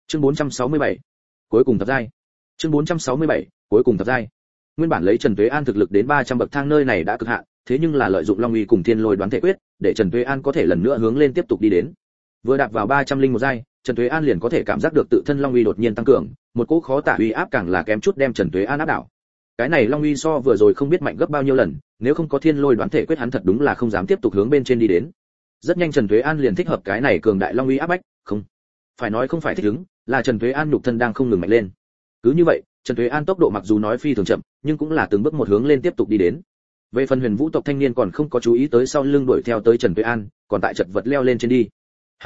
Chương 467, cuối cùng thập giai. Chương 467, cuối cùng thập giai. Nguyên bản lấy Trần Tuế An thực lực đến 300 bậc thang nơi này đã cực hạn, thế nhưng là lợi dụng Long Uy cùng Thiên Lôi đoán thể quyết, để Trần Tuế An có thể lần nữa hướng lên tiếp tục đi đến. Vừa đạp vào 301 giai, Trần Tuế An liền có thể cảm giác được tự thân Long Uy đột nhiên tăng cường, một cỗ khó tả uy áp càng là kém chút đem Trần Tuế An áp đảo. Cái này Long Uy so vừa rồi không biết mạnh gấp bao nhiêu lần, nếu không có Thiên Lôi đoán thể quyết hắn thật đúng là không dám tiếp tục hướng bên trên đi đến. Rất nhanh Trần Tuế An liền thích hợp cái này cường đại Long Uy áp bách, không phải nói không phải thích ứng, là Trần Tuế An nhục thân đang không ngừng mạnh lên. Cứ như vậy, Trần Tuế An tốc độ mặc dù nói phi thường chậm, nhưng cũng là từng bước một hướng lên tiếp tục đi đến. Về phần Huyền Vũ tộc thanh niên còn không có chú ý tới sau lưng đuổi theo tới Trần Tuế An, còn tại chật vật leo lên trên đi.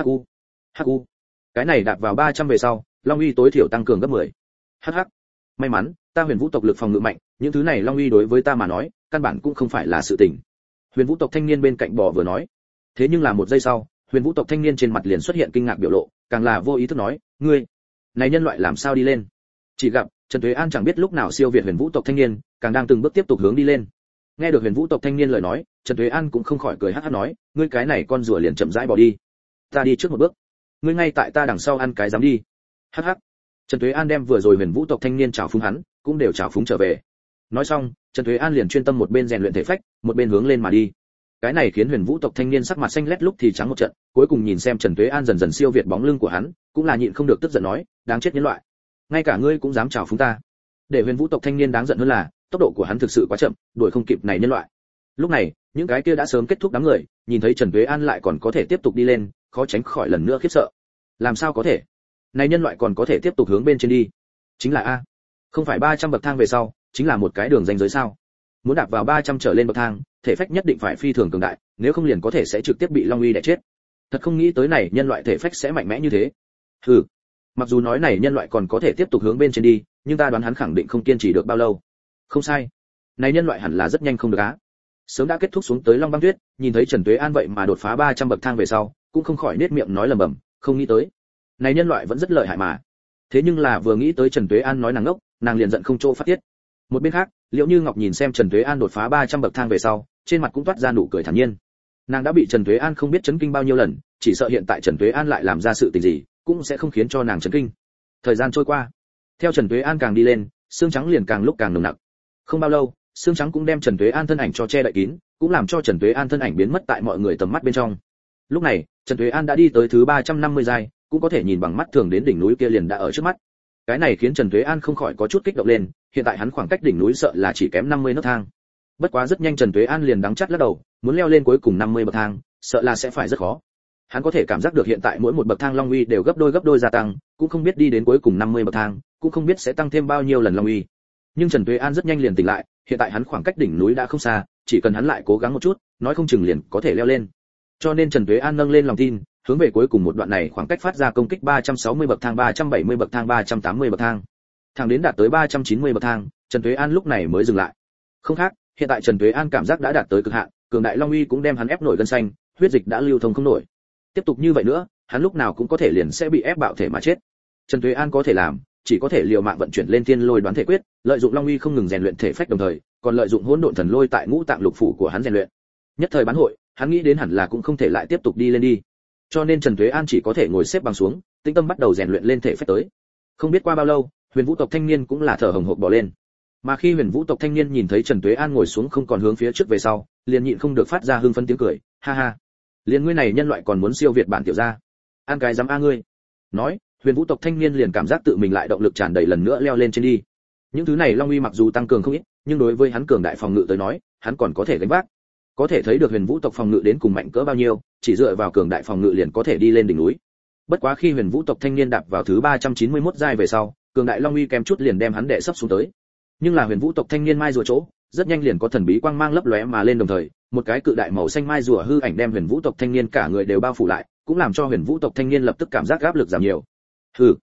Hắc. Cái này đạp vào 300 về sau, Long Uy tối thiểu tăng cường gấp 10. Hắc. May mắn, ta Huyền Vũ tộc lực phòng ngự mạnh, những thứ này Long Uy đối với ta mà nói, căn bản cũng không phải là sự tình. Huyền Vũ tộc thanh niên bên cạnh bò vừa nói. Thế nhưng là một giây sau, Huyền Vũ tộc thanh niên trên mặt liền xuất hiện kinh ngạc biểu lộ, càng là vô ý thức nói, ngươi, này nhân loại làm sao đi lên? Chỉ gặp Trần Tuế An chẳng biết lúc nào siêu việt Huyền Vũ tộc thanh niên, càng đang từng bước tiếp tục hướng đi lên. Nghe được Huyền Vũ tộc thanh niên lời nói, Trần Tuế An cũng không khỏi cười hắc hắc nói, ngươi cái này con rùa liền chậm rãi bỏ đi, ta đi trước một bước, ngươi ngay tại ta đằng sau ăn cái dám đi. Hắc hắc. Trần Tuế An đem vừa rồi Huyền Vũ tộc thanh niên chào phúng hắn, cũng đều chào phúng trở về. Nói xong, Trần Tuế An liền chuyên tâm một bên rèn luyện thể phách, một bên hướng lên mà đi. Cái này khiến Huyền Vũ tộc thanh niên sắc mặt xanh lét lúc thì trắng một trận, cuối cùng nhìn xem Trần Tuế An dần dần siêu việt bóng lưng của hắn, cũng là nhịn không được tức giận nói, đáng chết nhân loại, ngay cả ngươi cũng dám chào phúng ta. Để Huyền Vũ tộc thanh niên đáng giận hơn là, tốc độ của hắn thực sự quá chậm, đuổi không kịp này nhân loại. Lúc này, những cái kia đã sớm kết thúc đám người, nhìn thấy Trần Tuế An lại còn có thể tiếp tục đi lên, khó tránh khỏi lần nữa khiếp sợ. Làm sao có thể? Này nhân loại còn có thể tiếp tục hướng bên trên đi? Chính là a, không phải 300 bậc thang về sau, chính là một cái đường ranh giới sao? Muốn đạp vào 300 trở lên bậc thang, thể phách nhất định phải phi thường cường đại, nếu không liền có thể sẽ trực tiếp bị Long Uy đè chết. Thật không nghĩ tới này nhân loại thể phách sẽ mạnh mẽ như thế. Hừ, mặc dù nói này nhân loại còn có thể tiếp tục hướng bên trên đi, nhưng ta đoán hắn khẳng định không kiên trì được bao lâu. Không sai, này nhân loại hẳn là rất nhanh không được á. Sớm đã kết thúc xuống tới Long Băng Tuyết, nhìn thấy Trần Tuế An vậy mà đột phá 300 bậc thang về sau, cũng không khỏi nết miệng nói lẩm bẩm, không nghĩ tới, này nhân loại vẫn rất lợi hại mà. Thế nhưng là vừa nghĩ tới Trần Tuế An nói nàng ngốc, nàng liền giận không chỗ phát tiết. Một bên khác, Liễu Như Ngọc nhìn xem Trần Tuế An đột phá 300 bậc thang về sau, trên mặt cũng toát ra nụ cười thản nhiên. Nàng đã bị Trần Tuế An không biết chấn kinh bao nhiêu lần, chỉ sợ hiện tại Trần Tuế An lại làm ra sự tình gì, cũng sẽ không khiến cho nàng chấn kinh. Thời gian trôi qua, theo Trần Tuế An càng đi lên, xương trắng liền càng lúc càng nồng nặc. Không bao lâu, xương trắng cũng đem Trần Tuế An thân ảnh cho che đậy kín, cũng làm cho Trần Tuế An thân ảnh biến mất tại mọi người tầm mắt bên trong. Lúc này, Trần Tuế An đã đi tới thứ 350 giai, cũng có thể nhìn bằng mắt thường đến đỉnh núi kia liền đã ở trước mắt. Cái này khiến Trần Tuế An không khỏi có chút kích động lên, hiện tại hắn khoảng cách đỉnh núi sợ là chỉ kém 50 nấc thang. Bất quá rất nhanh Trần Tuế An liền đắng chắt lắc đầu, muốn leo lên cuối cùng 50 bậc thang, sợ là sẽ phải rất khó. Hắn có thể cảm giác được hiện tại mỗi một bậc thang Long Uy đều gấp đôi gia tăng, cũng không biết đi đến cuối cùng 50 bậc thang, cũng không biết sẽ tăng thêm bao nhiêu lần Long Uy. Nhưng Trần Tuế An rất nhanh liền tỉnh lại, hiện tại hắn khoảng cách đỉnh núi đã không xa, chỉ cần hắn lại cố gắng một chút, nói không chừng liền có thể leo lên. Cho nên Trần Tuế An nâng lên lòng tin, hướng về cuối cùng một đoạn này khoảng cách phát ra công kích 360 bậc thang, 370 bậc thang, 380 bậc thang. Thẳng đến đạt tới 390 bậc thang, Trần Tuế An lúc này mới dừng lại. Không khác, hiện tại Trần Tuế An cảm giác đã đạt tới cực hạn, cường đại Long Uy cũng đem hắn ép nổi gân xanh, huyết dịch đã lưu thông không nổi. Tiếp tục như vậy nữa, hắn lúc nào cũng có thể liền sẽ bị ép bạo thể mà chết. Trần Tuế An có thể làm, chỉ có thể liều mạng vận chuyển lên Thiên Lôi đoán thể quyết, lợi dụng Long Uy không ngừng rèn luyện thể phách đồng thời, còn lợi dụng Hỗn Độn Thần Lôi tại ngũ tạng lục phủ của hắn rèn luyện. Nhất thời bán hội, hắn nghĩ đến hẳn là cũng không thể lại tiếp tục đi lên đi. Cho nên Trần Tuế An chỉ có thể ngồi xếp bằng xuống, tĩnh tâm bắt đầu rèn luyện lên thể phách tới. Không biết qua bao lâu, Huyền Vũ tộc thanh niên cũng là thở hổn hộc bò lên. Mà khi Huyền Vũ tộc thanh niên nhìn thấy Trần Tuế An ngồi xuống không còn hướng phía trước về sau, liền nhịn không được phát ra hưng phấn tiếng cười, ha ha, liền ngươi này nhân loại còn muốn siêu việt bản tiểu gia, ăn cái dám a ngươi. Nói, Huyền Vũ tộc thanh niên liền cảm giác tự mình lại động lực tràn đầy lần nữa leo lên trên đi. Những thứ này Long Uy mặc dù tăng cường không ít, nhưng đối với hắn cường đại phòng ngự tới nói, hắn còn có thể gánh vác. Có thể thấy được Huyền Vũ tộc phòng ngự đến cùng mạnh cỡ bao nhiêu, chỉ dựa vào cường đại phòng ngự liền có thể đi lên đỉnh núi. Bất quá khi Huyền Vũ tộc thanh niên đạp vào thứ 391 giai về sau, cường đại Long Uy kém chút liền đem hắn đè sấp xuống tới. Nhưng là Huyền Vũ tộc thanh niên mai rùa chỗ, rất nhanh liền có thần bí quang mang lấp lóe mà lên đồng thời, một cái cự đại màu xanh mai rùa hư ảnh đem Huyền Vũ tộc thanh niên cả người đều bao phủ lại, cũng làm cho Huyền Vũ tộc thanh niên lập tức cảm giác áp lực giảm nhiều. Hừ,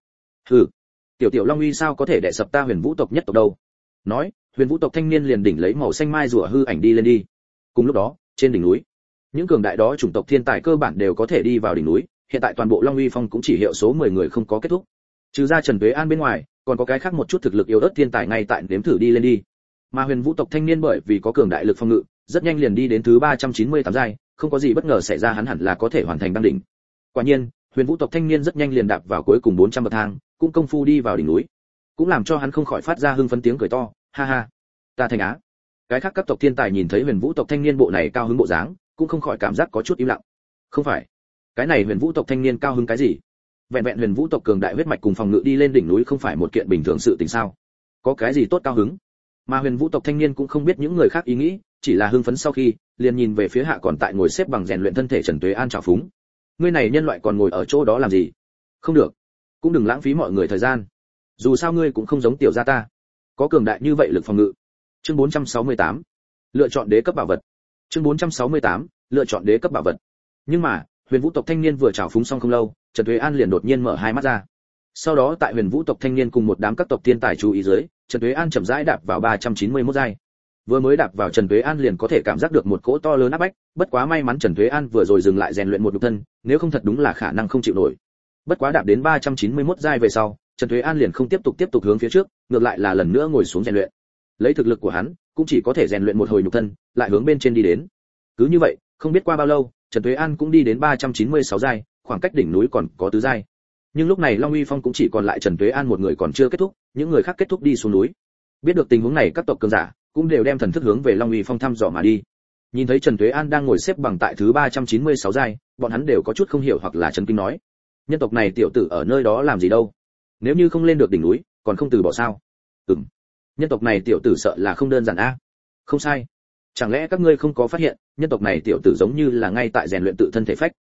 tiểu Long Uy sao có thể đè sập ta Huyền Vũ tộc nhất tộc đâu? Nói, Huyền Vũ tộc thanh niên liền đỉnh lấy màu xanh mai rùa hư ảnh đi lên đi. Cùng lúc đó, trên đỉnh núi, những cường đại đó chủng tộc thiên tài cơ bản đều có thể đi vào đỉnh núi, hiện tại toàn bộ Long Uy Phong cũng chỉ hiệu số 10 người không có kết thúc. Trừ ra Trần Tuế An bên ngoài, còn có cái khác một chút thực lực yếu ớt thiên tài ngay tại nếm thử đi lên đi. Mà Huyền Vũ tộc thanh niên bởi vì có cường đại lực phòng ngự, rất nhanh liền đi đến thứ 398 giai, không có gì bất ngờ xảy ra hắn hẳn là có thể hoàn thành đăng đỉnh. Quả nhiên, Huyền Vũ tộc thanh niên rất nhanh liền đạp vào cuối cùng 400 bậc thang, cũng công phu đi vào đỉnh núi, cũng làm cho hắn không khỏi phát ra hưng phấn tiếng cười to, ha ha, ta thành á. Cái khác các tộc thiên tài nhìn thấy Huyền Vũ tộc thanh niên bộ này cao hứng bộ dáng, cũng không khỏi cảm giác có chút im lặng. Không phải, cái này Huyền Vũ tộc thanh niên cao hứng cái gì? Vẹn vẹn Huyền Vũ tộc cường đại huyết mạch cùng phòng ngự đi lên đỉnh núi không phải một kiện bình thường sự tình sao? Có cái gì tốt cao hứng? Mà Huyền Vũ tộc thanh niên cũng không biết những người khác ý nghĩ, chỉ là hưng phấn sau khi, liền nhìn về phía hạ còn tại ngồi xếp bằng rèn luyện thân thể Trần Tuế An chào phúng. Ngươi này nhân loại còn ngồi ở chỗ đó làm gì? Không được, cũng đừng lãng phí mọi người thời gian. Dù sao ngươi cũng không giống tiểu gia ta, có cường đại như vậy lực phòng ngự. Chương 468, lựa chọn đế cấp bảo vật. Chương 468, lựa chọn đế cấp bảo vật. Nhưng mà, Huyền Vũ tộc thanh niên vừa chào phúng xong không lâu, Trần Tuế An liền đột nhiên mở hai mắt ra. Sau đó tại Huyền Vũ tộc thanh niên cùng một đám các tộc tiên tài chú ý dưới, Trần Tuế An chậm rãi đạp vào 391 giai. Vừa mới đạp vào Trần Tuế An liền có thể cảm giác được một cỗ to lớn áp bách, bất quá may mắn Trần Tuế An vừa rồi dừng lại rèn luyện một nhục thân, nếu không thật đúng là khả năng không chịu nổi. Bất quá đạp đến 391 giai về sau, Trần Tuế An liền không tiếp tục hướng phía trước, ngược lại là lần nữa ngồi xuống rèn luyện. Lấy thực lực của hắn, cũng chỉ có thể rèn luyện một hồi nhục thân, lại hướng bên trên đi đến. Cứ như vậy, không biết qua bao lâu, Trần Tuế An cũng đi đến 396 giai, khoảng cách đỉnh núi còn có tứ giai. Nhưng lúc này Long Uy Phong cũng chỉ còn lại Trần Tuế An một người còn chưa kết thúc, những người khác kết thúc đi xuống núi. Biết được tình huống này, các tộc cường giả cũng đều đem thần thức hướng về Long Uy Phong thăm dò mà đi. Nhìn thấy Trần Tuế An đang ngồi xếp bằng tại thứ 396 giai, bọn hắn đều có chút không hiểu hoặc là chấn kinh nói: nhân tộc này tiểu tử ở nơi đó làm gì đâu? Nếu như không lên được đỉnh núi, còn không từ bỏ sao? Nhân tộc này tiểu tử sợ là không đơn giản a. Không sai. Chẳng lẽ các ngươi không có phát hiện, nhân tộc này tiểu tử giống như là ngay tại rèn luyện tự thân thể phách?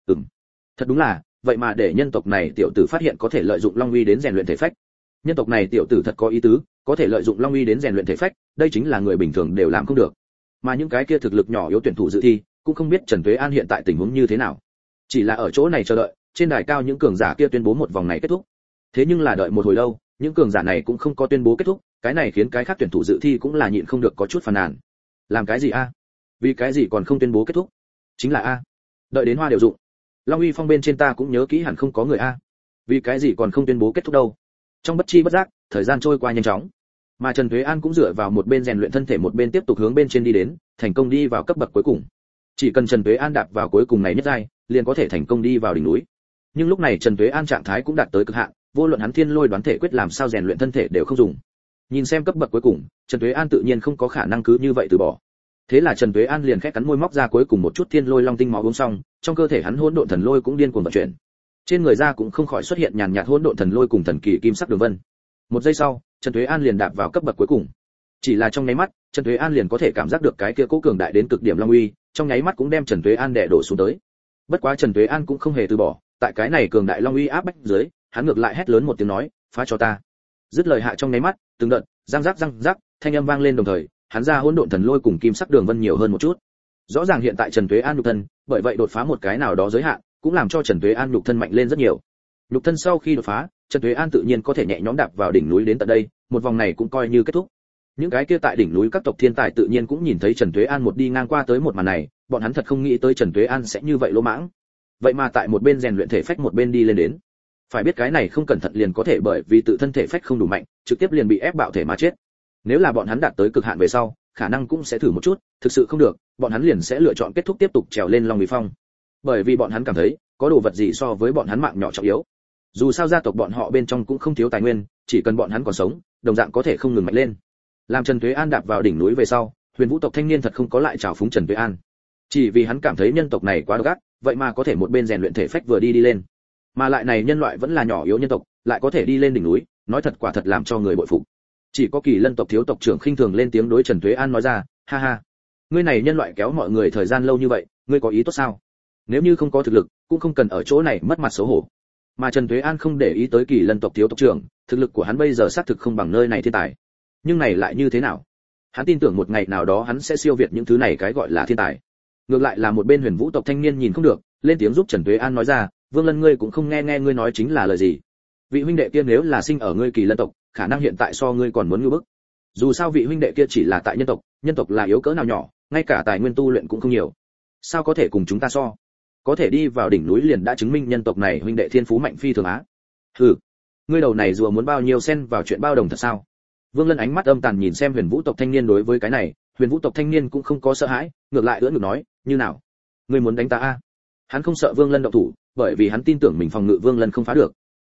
Thật đúng là, vậy mà để nhân tộc này tiểu tử phát hiện có thể lợi dụng Long Uy đến rèn luyện thể phách. Nhân tộc này tiểu tử thật có ý tứ, có thể lợi dụng Long Uy đến rèn luyện thể phách, đây chính là người bình thường đều làm không được. Mà những cái kia thực lực nhỏ yếu tuyển thủ dự thi, cũng không biết Trần Tuế An hiện tại tình huống như thế nào. Chỉ là ở chỗ này chờ đợi, trên đài cao những cường giả kia tuyên bố một vòng này kết thúc. Thế nhưng là đợi một hồi lâu, những cường giả này cũng không có tuyên bố kết thúc, cái này khiến cái khác tuyển thủ dự thi cũng là nhịn không được có chút phàn nàn. Làm cái gì a? Vì cái gì còn không tuyên bố kết thúc? Chính là a, đợi đến hoa đều dụng. Long Uy Phong bên trên ta cũng nhớ kỹ hẳn không có người a. Vì cái gì còn không tuyên bố kết thúc đâu? Trong bất chi bất giác, thời gian trôi qua nhanh chóng. Mà Trần Tuế An cũng dựa vào một bên rèn luyện thân thể một bên tiếp tục hướng bên trên đi đến, thành công đi vào cấp bậc cuối cùng. Chỉ cần Trần Tuế An đạp vào cuối cùng này nhất giai, liền có thể thành công đi vào đỉnh núi. Nhưng lúc này Trần Tuế An trạng thái cũng đạt tới cực hạn, vô luận hắn thiên lôi đoán thể quyết làm sao rèn luyện thân thể đều không dùng. Nhìn xem cấp bậc cuối cùng, Trần Tuế An tự nhiên không có khả năng cứ như vậy từ bỏ. Thế là Trần Tuế An liền khẽ cắn môi móc ra cuối cùng một chút thiên lôi long tinh máu uống xong, trong cơ thể hắn hỗn độn thần lôi cũng điên cuồng vận chuyển. Trên người da cũng không khỏi xuất hiện nhàn nhạt hỗn độn thần lôi cùng thần kỳ kim sắc đường vân. Một giây sau, Trần Tuế An liền đạp vào cấp bậc cuối cùng. Chỉ là trong nháy mắt, Trần Tuế An liền có thể cảm giác được cái kia cố cường đại đến cực điểm long uy, trong nháy mắt cũng đem Trần Tuế An đè đổ xuống tới. Bất quá Trần Tuế An cũng không hề từ bỏ, tại cái này cường đại long uy áp bách dưới, hắn ngược lại hét lớn một tiếng nói, phá cho ta. Dứt lời hạ trong nháy mắt, từng đợt răng rắc thanh âm vang lên đồng thời, hắn ra hỗn độn thần lôi cùng kim sắc đường vân nhiều hơn một chút. Rõ ràng hiện tại Trần Tuế An nhục thân, bởi vậy đột phá một cái nào đó giới hạn, cũng làm cho Trần Tuế An nhục thân mạnh lên rất nhiều. Nhục thân sau khi đột phá, Trần Tuế An tự nhiên có thể nhẹ nhõm đạp vào đỉnh núi đến tận đây, một vòng này cũng coi như kết thúc. Những cái kia tại đỉnh núi các tộc thiên tài tự nhiên cũng nhìn thấy Trần Tuế An một đi ngang qua tới một màn này, bọn hắn thật không nghĩ tới Trần Tuế An sẽ như vậy lỗ mãng. Vậy mà tại một bên rèn luyện thể phách một bên đi lên đến. Phải biết cái này không cẩn thận liền có thể bởi vì tự thân thể phách không đủ mạnh, trực tiếp liền bị ép bạo thể mà chết. Nếu là bọn hắn đạt tới cực hạn về sau, khả năng cũng sẽ thử một chút, thực sự không được, bọn hắn liền sẽ lựa chọn kết thúc tiếp tục trèo lên Long Uy Phong. Bởi vì bọn hắn cảm thấy, có đồ vật gì so với bọn hắn mạng nhỏ trọng yếu. Dù sao gia tộc bọn họ bên trong cũng không thiếu tài nguyên, chỉ cần bọn hắn còn sống, đồng dạng có thể không ngừng mạnh lên. Làm Trần Tuế An đạp vào đỉnh núi về sau, Huyền Vũ tộc thanh niên thật không có lại trào phúng Trần Tuế An. Chỉ vì hắn cảm thấy nhân tộc này quá độc ác, vậy mà có thể một bên rèn luyện thể phách vừa đi lên. Mà lại này nhân loại vẫn là nhỏ yếu nhân tộc, lại có thể đi lên đỉnh núi, nói thật quả thật làm cho người bội phục. Chỉ có Kỳ Lân tộc thiếu tộc trưởng khinh thường lên tiếng đối Trần Tuế An nói ra, ha ha, ngươi này nhân loại kéo mọi người thời gian lâu như vậy, ngươi có ý tốt sao? Nếu như không có thực lực, cũng không cần ở chỗ này mất mặt xấu hổ. Mà Trần Tuế An không để ý tới Kỳ Lân tộc thiếu tộc trưởng, thực lực của hắn bây giờ xác thực không bằng nơi này thiên tài. Nhưng này lại như thế nào? Hắn tin tưởng một ngày nào đó hắn sẽ siêu việt những thứ này cái gọi là thiên tài. Ngược lại là một bên Huyền Vũ tộc thanh niên nhìn không được, lên tiếng giúp Trần Tuế An nói ra, Vương Lân ngươi cũng không nghe ngươi nói chính là lời gì? Vị huynh đệ kia nếu là sinh ở ngươi Kỳ Lân tộc, khả năng hiện tại so ngươi còn muốn ngu bức. Dù sao vị huynh đệ kia chỉ là tại nhân tộc là yếu cỡ nào nhỏ, ngay cả tài nguyên tu luyện cũng không nhiều. Sao có thể cùng chúng ta so? Có thể đi vào đỉnh núi liền đã chứng minh nhân tộc này huynh đệ thiên phú mạnh phi thường á. Hừ, ngươi đầu này rùa muốn bao nhiêu xen vào chuyện bao đồng thật sao? Vương Lân ánh mắt âm tàn nhìn xem Huyền Vũ tộc thanh niên đối với cái này, Huyền Vũ tộc thanh niên cũng không có sợ hãi, ngược lại ưỡn ngực nói, như nào? Ngươi muốn đánh ta a? Hắn không sợ Vương Lân động thủ, bởi vì hắn tin tưởng mình phòng ngự Vương Lân không phá được.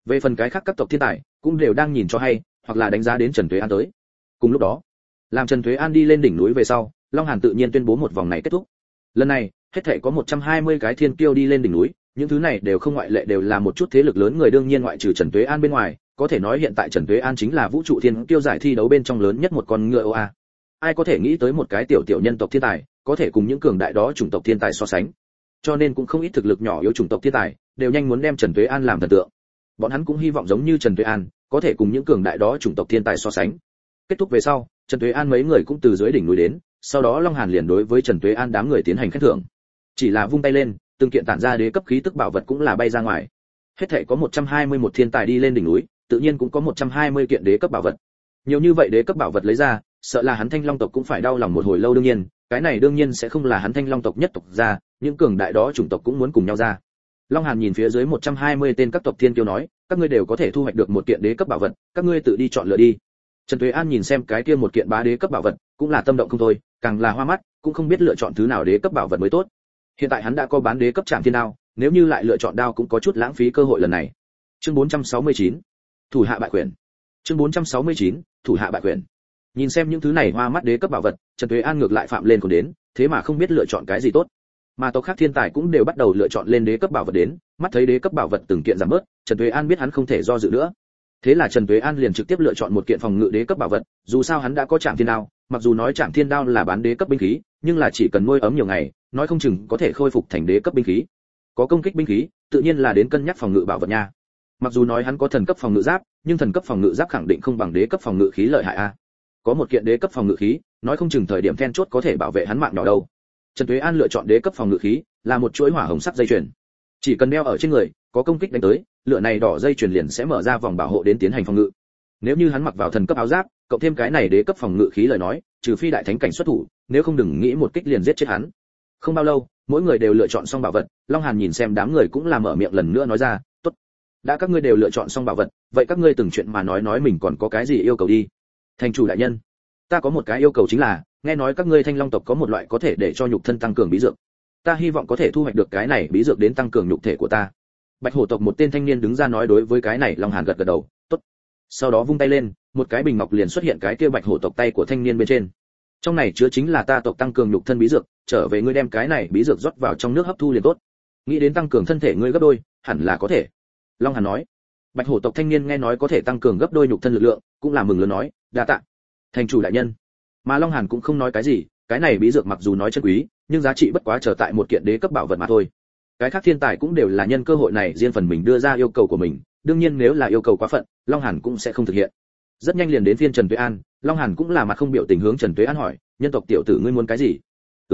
Về phần cái khác các tộc thiên tài cũng đều đang nhìn cho hay, hoặc là đánh giá đến Trần Tuế An tới. Cùng lúc đó, làm Trần Tuế An đi lên đỉnh núi về sau, Long Hàn tự nhiên tuyên bố một vòng này kết thúc. Lần này, hết thảy có 120 cái thiên kiêu đi lên đỉnh núi, những thứ này đều không ngoại lệ đều là một chút thế lực lớn người, đương nhiên ngoại trừ Trần Tuế An bên ngoài, có thể nói hiện tại Trần Tuế An chính là vũ trụ thiên kiêu giải thi đấu bên trong lớn nhất một con ngựa OA. Ai có thể nghĩ tới một cái tiểu tiểu nhân tộc thiên tài, có thể cùng những cường đại đó chủng tộc thiên tài so sánh. Cho nên cũng không ít thực lực nhỏ yếu chủng tộc thiên tài, đều nhanh muốn đem Trần Tuế An làm thần tượng. Bọn hắn cũng hy vọng giống như Trần Tuế An, có thể cùng những cường đại đó chủng tộc thiên tài so sánh. Kết thúc về sau, Trần Tuế An mấy người cũng từ dưới đỉnh núi đến, sau đó Long Hàn liền đối với Trần Tuế An đám người tiến hành khen thưởng. Chỉ là vung tay lên, từng kiện tản ra đế cấp khí tức bảo vật cũng là bay ra ngoài. Hết thảy có 121 thiên tài đi lên đỉnh núi, tự nhiên cũng có 120 kiện đế cấp bảo vật. Nhiều như vậy đế cấp bảo vật lấy ra, sợ là hắn Thanh Long tộc cũng phải đau lòng một hồi lâu, đương nhiên, cái này đương nhiên sẽ không là hắn Thanh Long tộc nhất tộc ra, những cường đại đó chủng tộc cũng muốn cùng nhau ra. Long Hàn nhìn phía dưới 120 tên các tộc thiên kiêu nói, các ngươi đều có thể thu hoạch được một kiện đế cấp bảo vật, các ngươi tự đi chọn lựa đi. Trần Tuế An nhìn xem cái kia một kiện bá đế cấp bảo vật, cũng là tâm động không thôi, càng là hoa mắt, cũng không biết lựa chọn thứ nào đế cấp bảo vật mới tốt. Hiện tại hắn đã có bán đế cấp Trảm Thiên Đao, nếu như lại lựa chọn đao cũng có chút lãng phí cơ hội lần này. Chương 469, thủ hạ bại quyền. Chương 469, thủ hạ bại quyền. Nhìn xem những thứ này hoa mắt đế cấp bảo vật, Trần Tuế An ngược lại phạm lên còn đến, thế mà không biết lựa chọn cái gì tốt. Mà tộc khác thiên tài cũng đều bắt đầu lựa chọn lên đế cấp bảo vật đến, mắt thấy đế cấp bảo vật từng kiện giảm bớt, Trần Tuế An biết hắn không thể do dự nữa. Thế là Trần Tuế An liền trực tiếp lựa chọn một kiện phòng ngự đế cấp bảo vật, dù sao hắn đã có Trảm Thiên Đao, mặc dù nói Trảm Thiên Đao là bán đế cấp binh khí, nhưng là chỉ cần nuôi ấm nhiều ngày, nói không chừng có thể khôi phục thành đế cấp binh khí. Có công kích binh khí, tự nhiên là đến cân nhắc phòng ngự bảo vật nha. Mặc dù nói hắn có thần cấp phòng ngự giáp, nhưng thần cấp phòng ngự giáp khẳng định không bằng đế cấp phòng ngự khí lợi hại a. Có một kiện đế cấp phòng ngự khí, nói không chừng thời điểm then chốt có thể bảo vệ hắn mạng nhỏ đâu. Trần Tuế An lựa chọn đế cấp phòng ngự khí, là một chuỗi hỏa hồng sắc dây chuyền. Chỉ cần đeo ở trên người, có công kích đánh tới, lửa này đỏ dây chuyền liền sẽ mở ra vòng bảo hộ đến tiến hành phòng ngự. Nếu như hắn mặc vào thần cấp áo giáp, cộng thêm cái này đế cấp phòng ngự khí lời nói, trừ phi đại thánh cảnh xuất thủ, nếu không đừng nghĩ một kích liền giết chết hắn. Không bao lâu, mỗi người đều lựa chọn xong bảo vật, Long Hàn nhìn xem đám người cũng là mở miệng lần nữa nói ra, "Tốt, đã các ngươi đều lựa chọn xong bảo vật, vậy các ngươi từng chuyện mà nói mình còn có cái gì yêu cầu đi." "Thành chủ đại nhân, ta có một cái yêu cầu chính là, nghe nói các ngươi Thanh Long tộc có một loại có thể để cho nhục thân tăng cường bí dược. Ta hy vọng có thể thu hoạch được cái này bí dược đến tăng cường nhục thể của ta." Bạch Hổ tộc một tên thanh niên đứng ra nói đối với cái này Long Hàn gật gật đầu, "Tốt." Sau đó vung tay lên, một cái bình ngọc liền xuất hiện cái kia Bạch Hổ tộc tay của thanh niên bên trên. Trong này chứa chính là ta tộc tăng cường nhục thân bí dược, trở về ngươi đem cái này bí dược rót vào trong nước hấp thu liền tốt. Nghĩ đến tăng cường thân thể ngươi gấp đôi, hẳn là có thể. Long Hàn nói. Bạch Hổ tộc thanh niên nghe nói có thể tăng cường gấp đôi nhục thân lực lượng, cũng là mừng lớn nói, đa tạ thành chủ đại nhân. Mà Long Hàn cũng không nói cái gì, cái này bí dược mặc dù nói chân quý, nhưng giá trị bất quá trở tại một kiện đế cấp bảo vật mà thôi. Cái khác thiên tài cũng đều là nhân cơ hội này riêng phần mình đưa ra yêu cầu của mình, đương nhiên nếu là yêu cầu quá phận, Long Hàn cũng sẽ không thực hiện. Rất nhanh liền đến phiên Trần Tuế An, Long Hàn cũng là mặt không biểu tình hướng Trần Tuế An hỏi, nhân tộc tiểu tử ngươi muốn cái gì?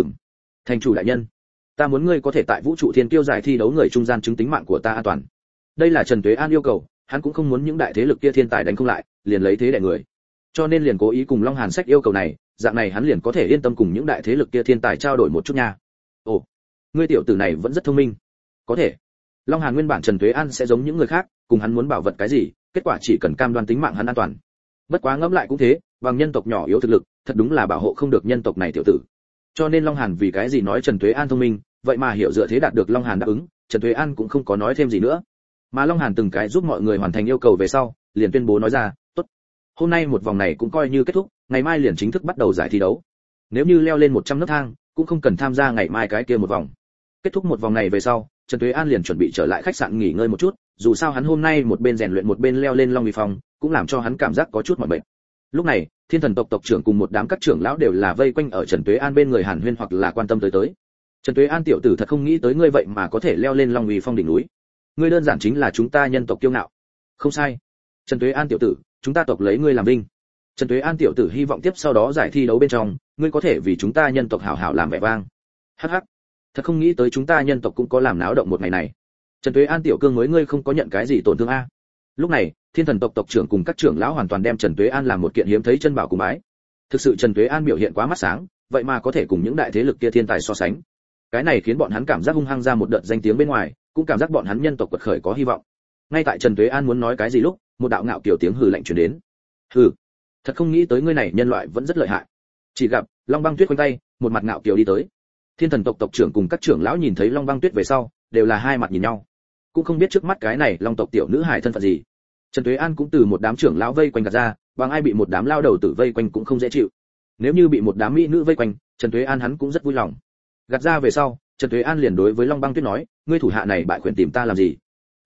Thành chủ đại nhân, ta muốn ngươi có thể tại vũ trụ thiên kiêu giải thi đấu người trung gian chứng tính mạng của ta an toàn. Đây là Trần Tuế An yêu cầu, hắn cũng không muốn những đại thế lực kia thiên tài đánh không lại, liền lấy thế đè người. Cho nên liền cố ý cùng Long Hàn sách yêu cầu này, dạng này hắn liền có thể yên tâm cùng những đại thế lực kia thiên tài trao đổi một chút nha. Ồ, ngươi tiểu tử này vẫn rất thông minh. Có thể. Long Hàn nguyên bản Trần Tuế An sẽ giống những người khác, cùng hắn muốn bảo vật cái gì, kết quả chỉ cần cam đoan tính mạng hắn an toàn. Bất quá ngẫm lại cũng thế, bằng nhân tộc nhỏ yếu thực lực, thật đúng là bảo hộ không được nhân tộc này tiểu tử. Cho nên Long Hàn vì cái gì nói Trần Tuế An thông minh, vậy mà hiểu dựa thế đạt được Long Hàn đáp ứng, Trần Tuế An cũng không có nói thêm gì nữa. Mà Long Hàn từng cái giúp mọi người hoàn thành yêu cầu về sau, liền tuyên bố nói ra, tốt. Hôm nay một vòng này cũng coi như kết thúc, ngày mai liền chính thức bắt đầu giải thi đấu. Nếu như leo lên 100 nấc thang, cũng không cần tham gia ngày mai cái kia một vòng. Kết thúc một vòng này về sau, Trần Tuế An liền chuẩn bị trở lại khách sạn nghỉ ngơi một chút, dù sao hắn hôm nay một bên rèn luyện một bên leo lên Long Uy Phong, cũng làm cho hắn cảm giác có chút mỏi mệt. Lúc này, Thiên Thần tộc tộc trưởng cùng một đám các trưởng lão đều là vây quanh ở Trần Tuế An bên người hàn huyên hoặc là quan tâm tới. Trần Tuế An tiểu tử thật không nghĩ tới ngươi vậy mà có thể leo lên Long Uy Phong đỉnh núi. Ngươi đơn giản chính là chúng ta nhân tộc kiêu ngạo. Không sai. Trần Tuế An tiểu tử, chúng ta tộc lấy ngươi làm vinh. Trần Tuế An tiểu tử hy vọng tiếp sau đó giải thi đấu bên trong, ngươi có thể vì chúng ta nhân tộc hảo hảo làm vẻ vang. Hắc hắc. Thật không nghĩ tới chúng ta nhân tộc cũng có làm náo động một ngày này. Trần Tuế An tiểu cương mới ngươi không có nhận cái gì tổn thương a. Lúc này, Thiên Thần tộc tộc trưởng cùng các trưởng lão hoàn toàn đem Trần Tuế An làm một kiện hiếm thấy chân bảo cùng bái. Thực sự Trần Tuế An biểu hiện quá mắt sáng, vậy mà có thể cùng những đại thế lực kia thiên tài so sánh. Cái này khiến bọn hắn cảm giác hung hăng ra một đợt danh tiếng bên ngoài, cũng cảm giác bọn hắn nhân tộc quật khởi có hy vọng. Ngay tại Trần Tuế An muốn nói cái gì lúc, một đạo ngạo kiểu tiếng hừ lạnh truyền đến. Hừ, thật không nghĩ tới ngươi này nhân loại vẫn rất lợi hại. Chỉ gặp Long Băng Tuyết quanh tay, một mặt ngạo kiểu đi tới. Thiên Thần tộc tộc trưởng cùng các trưởng lão nhìn thấy Long Băng Tuyết về sau, đều là hai mặt nhìn nhau. cũng không biết trước mắt cái này long tộc tiểu nữ hài thân phận gì. Trần Tuế An cũng từ một đám trưởng lão vây quanh gạt ra, bằng ai bị một đám lao đầu tử vây quanh cũng không dễ chịu. Nếu như bị một đám mỹ nữ vây quanh, Trần Tuế An hắn cũng rất vui lòng. Gạt ra về sau, Trần Tuế An liền đối với Long Băng Tuyết nói, ngươi thủ hạ này bại khuyển tìm ta làm gì?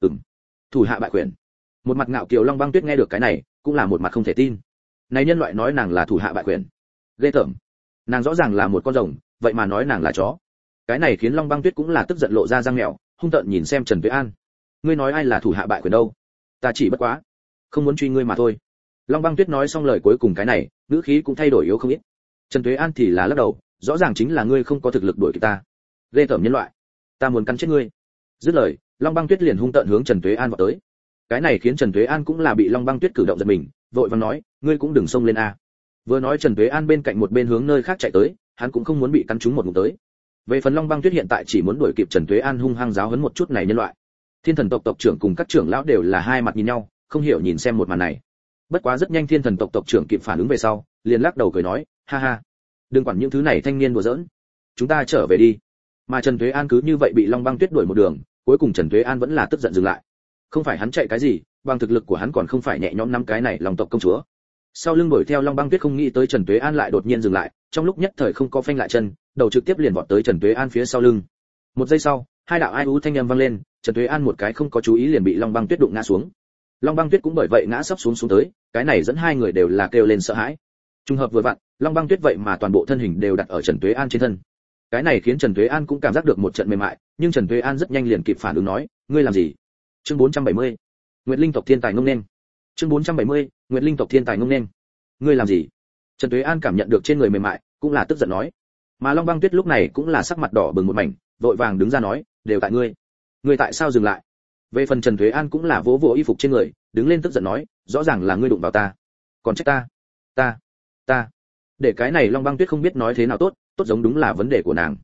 Thủ hạ bại khuyển. Một mặt ngạo kiều Long Băng Tuyết nghe được cái này, cũng là một mặt không thể tin. Này nhân loại nói nàng là thủ hạ bại khuyển, ghê tởm. Nàng rõ ràng là một con rồng, vậy mà nói nàng là chó. Cái này khiến Long Băng Tuyết cũng là tức giận lộ ra răng mèo, hung tợn nhìn xem Trần Tuế An. Ngươi nói ai là thủ hạ bại khuyển đâu? Ta chỉ bất quá không muốn truy ngươi mà thôi. Long Băng Tuyết nói xong lời cuối cùng cái này, ngữ khí cũng thay đổi yếu không ít. Trần Tuế An thì là lắc đầu, rõ ràng chính là ngươi không có thực lực đuổi kịp ta. Ghê tởm nhân loại, ta muốn cắn chết ngươi. Dứt lời, Long Băng Tuyết liền hung tợn hướng Trần Tuế An vọt tới. Cái này khiến Trần Tuế An cũng là bị Long Băng Tuyết cử động giật mình, vội vàng nói, ngươi cũng đừng xông lên a. Vừa nói Trần Tuế An bên cạnh một bên hướng nơi khác chạy tới, hắn cũng không muốn bị cắn trúng một ngụm tới. Về phần Long Băng Tuyết hiện tại chỉ muốn đuổi kịp Trần Tuế An hung hăng giáo huấn một chút này nhân loại. Thiên Thần tộc tộc trưởng cùng các trưởng lão đều là hai mặt nhìn nhau, không hiểu nhìn xem một màn này. Bất quá rất nhanh Thiên Thần tộc tộc trưởng kịp phản ứng về sau, liền lắc đầu cười nói, ha ha, đừng quản những thứ này thanh niên đùa giỡn, chúng ta trở về đi. Mà Trần Tuế An cứ như vậy bị Long Băng Tuyết đuổi một đường, cuối cùng Trần Tuế An vẫn là tức giận dừng lại. Không phải hắn chạy cái gì, bằng thực lực của hắn còn không phải nhẹ nhõm nắm cái này Long tộc công chúa. Sau lưng đuổi theo Long Băng Tuyết không nghĩ tới Trần Tuế An lại đột nhiên dừng lại, trong lúc nhất thời không có phanh lại chân, đầu trực tiếp liền vọt tới Trần Tuế An phía sau lưng. Một giây sau, hai đạo ai u thanh âm vang lên, Trần Tuế An một cái không có chú ý liền bị Long Băng Tuyết đụng ngã xuống. Long Băng Tuyết cũng bởi vậy ngã sấp xuống tới, cái này dẫn hai người đều là kêu lên sợ hãi. Trùng hợp vừa vặn, Long Băng Tuyết vậy mà toàn bộ thân hình đều đặt ở Trần Tuế An trên thân. Cái này khiến Trần Tuế An cũng cảm giác được một trận mềm mại, nhưng Trần Tuế An rất nhanh liền kịp phản ứng nói, ngươi làm gì? Chương 470. Nguyệt Linh tộc thiên tài ngông nên. Chương 470. Nguyệt Linh tộc thiên tài ngông nên. Ngươi làm gì? Trần Tuế An cảm nhận được trên người mềm mại, cũng là tức giận nói. Mà Long Băng Tuyết lúc này cũng là sắc mặt đỏ bừng một mảnh, vội vàng đứng ra nói, đều tại ngươi. Ngươi tại sao dừng lại? Về phần Trần Tuế An cũng là vỗ vỗ y phục trên người, đứng lên tức giận nói, rõ ràng là ngươi đụng vào ta, còn trách ta. Để cái này Long Băng Tuyết không biết nói thế nào tốt, tốt giống đúng là vấn đề của nàng.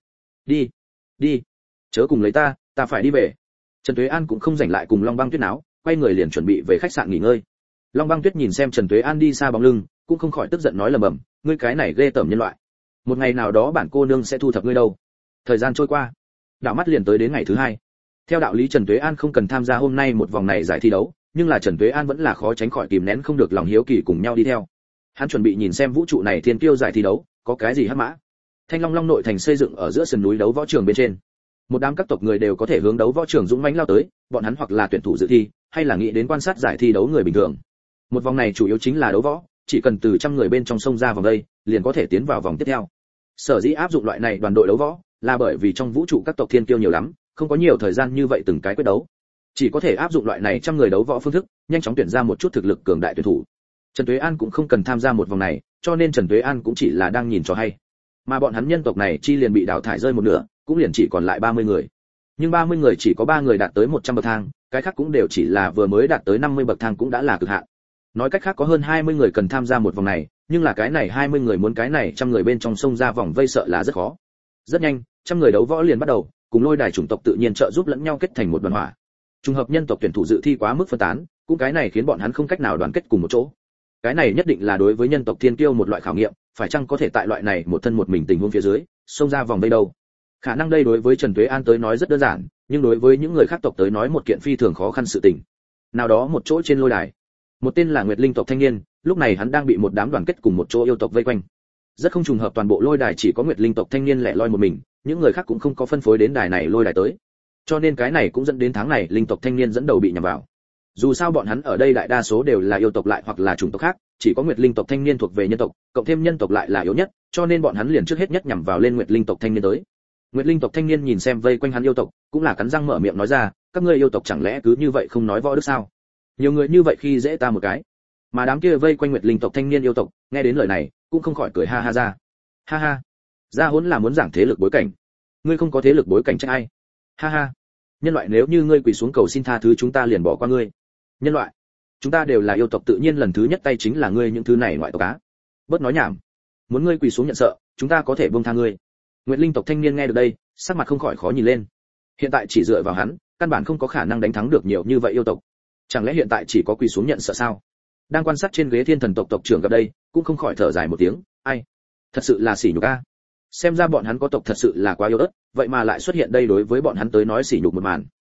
Đi, chớ cùng lấy ta phải đi về. Trần Tuế An cũng không rảnh lại cùng Long Băng Tuyết náo, quay người liền chuẩn bị về khách sạn nghỉ ngơi. Long Băng Tuyết nhìn xem Trần Tuế An đi xa bóng lưng, cũng không khỏi tức giận nói lầm bầm, ngươi cái này ghê tởm nhân loại, một ngày nào đó bản cô nương sẽ thu thập ngươi đâu. Thời gian trôi qua, đảo mắt liền tới đến ngày thứ hai. Theo đạo lý Trần Tuế An không cần tham gia hôm nay một vòng này giải thi đấu, nhưng là Trần Tuế An vẫn là khó tránh khỏi kìm nén không được lòng hiếu kỳ cùng nhau đi theo. Hắn chuẩn bị nhìn xem vũ trụ này thiên kiêu giải thi đấu có cái gì hấp mã. Thanh Long Long nội thành xây dựng ở giữa sườn núi đấu võ trường bên trên. Một đám các tộc người đều có thể hướng đấu võ trường dũng mãnh lao tới, bọn hắn hoặc là tuyển thủ dự thi, hay là nghĩ đến quan sát giải thi đấu người bình thường. Một vòng này chủ yếu chính là đấu võ, chỉ cần từ trăm người bên trong sông ra vòng đây, liền có thể tiến vào vòng tiếp theo. Sở dĩ áp dụng loại này đoàn đội đấu võ, là bởi vì trong vũ trụ các tộc thiên kiêu nhiều lắm, không có nhiều thời gian như vậy từng cái quyết đấu. Chỉ có thể áp dụng loại này trăm người đấu võ phương thức, nhanh chóng tuyển ra một chút thực lực cường đại tuyển thủ. Trần Tuế An cũng không cần tham gia một vòng này, cho nên Trần Tuế An cũng chỉ là đang nhìn cho hay. Mà bọn hắn nhân tộc này chi liền bị đào thải rơi một nửa, cũng liền chỉ còn lại 30 người. Nhưng 30 người chỉ có 3 người đạt tới 100 bậc thang, cái khác cũng đều chỉ là vừa mới đạt tới 50 bậc thang cũng đã là cực hạn. Nói cách khác có hơn 20 người cần tham gia một vòng này, nhưng là cái này 20 người muốn cái này trăm người bên trong sông ra vòng vây sợ là rất khó. Rất nhanh, trăm người đấu võ liền bắt đầu, cùng Lôi Đài chủng tộc tự nhiên trợ giúp lẫn nhau kết thành một đoàn hỏa. Trùng hợp nhân tộc tuyển thủ dự thi quá mức phân tán, cũng cái này khiến bọn hắn không cách nào đoàn kết cùng một chỗ. Cái này nhất định là đối với nhân tộc thiên kiêu một loại khảo nghiệm, phải chăng có thể tại loại này một thân một mình tình huống phía dưới, xông ra vòng vây đâu? Khả năng đây đối với Trần Tuế An tới nói rất đơn giản, nhưng đối với những người khác tộc tới nói một kiện phi thường khó khăn sự tình. Nào đó một chỗ trên lôi đài, một tên là Nguyệt Linh tộc thanh niên, lúc này hắn đang bị một đám đoàn kết cùng một chỗ yêu tộc vây quanh. Rất không trùng hợp toàn bộ lôi đài chỉ có Nguyệt Linh tộc thanh niên lẻ loi một mình, những người khác cũng không có phân phối đến đài này lôi đài tới. Cho nên cái này cũng dẫn đến tháng này linh tộc thanh niên dẫn đầu bị nhằm vào. Dù sao bọn hắn ở đây đại đa số đều là yêu tộc lại hoặc là chủng tộc khác, chỉ có Nguyệt Linh tộc thanh niên thuộc về nhân tộc, cộng thêm nhân tộc lại là yếu nhất, cho nên bọn hắn liền trước hết nhất nhằm vào lên Nguyệt Linh tộc thanh niên tới. Nguyệt Linh tộc thanh niên nhìn xem vây quanh hắn yêu tộc, cũng là cắn răng mở miệng nói ra, các ngươi yêu tộc chẳng lẽ cứ như vậy không nói võ đức sao? Nhiều người như vậy khi dễ ta một cái. Mà đám kia vây quanh Nguyệt Linh tộc thanh niên yêu tộc, nghe đến lời này, cũng không khỏi cười ha ha ra. Ha ha, gia hỗn là muốn giảng thế lực bối cảnh. Ngươi không có thế lực bối cảnh trách ai? Ha ha, nhân loại nếu như ngươi quỳ xuống cầu xin tha thứ chúng ta liền bỏ qua ngươi. Nhân loại, chúng ta đều là yêu tộc tự nhiên lần thứ nhất tay chính là ngươi những thứ này ngoại tộc cá. Bớt nói nhảm, muốn ngươi quỳ xuống nhận sợ, chúng ta có thể buông tha ngươi. Nguyệt Linh tộc thanh niên nghe được đây, sắc mặt không khỏi khó nhìn lên. Hiện tại chỉ dựa vào hắn, căn bản không có khả năng đánh thắng được nhiều như vậy yêu tộc. Chẳng lẽ hiện tại chỉ có quỳ xuống nhận sợ sao? Đang quan sát trên ghế Thiên Thần tộc tộc trưởng gặp đây, cũng không khỏi thở dài một tiếng, ai, thật sự là sỉ nhục a. Xem ra bọn hắn có tộc thật sự là quá yếu ớt, vậy mà lại xuất hiện đây đối với bọn hắn tới nói sỉ nhục một màn.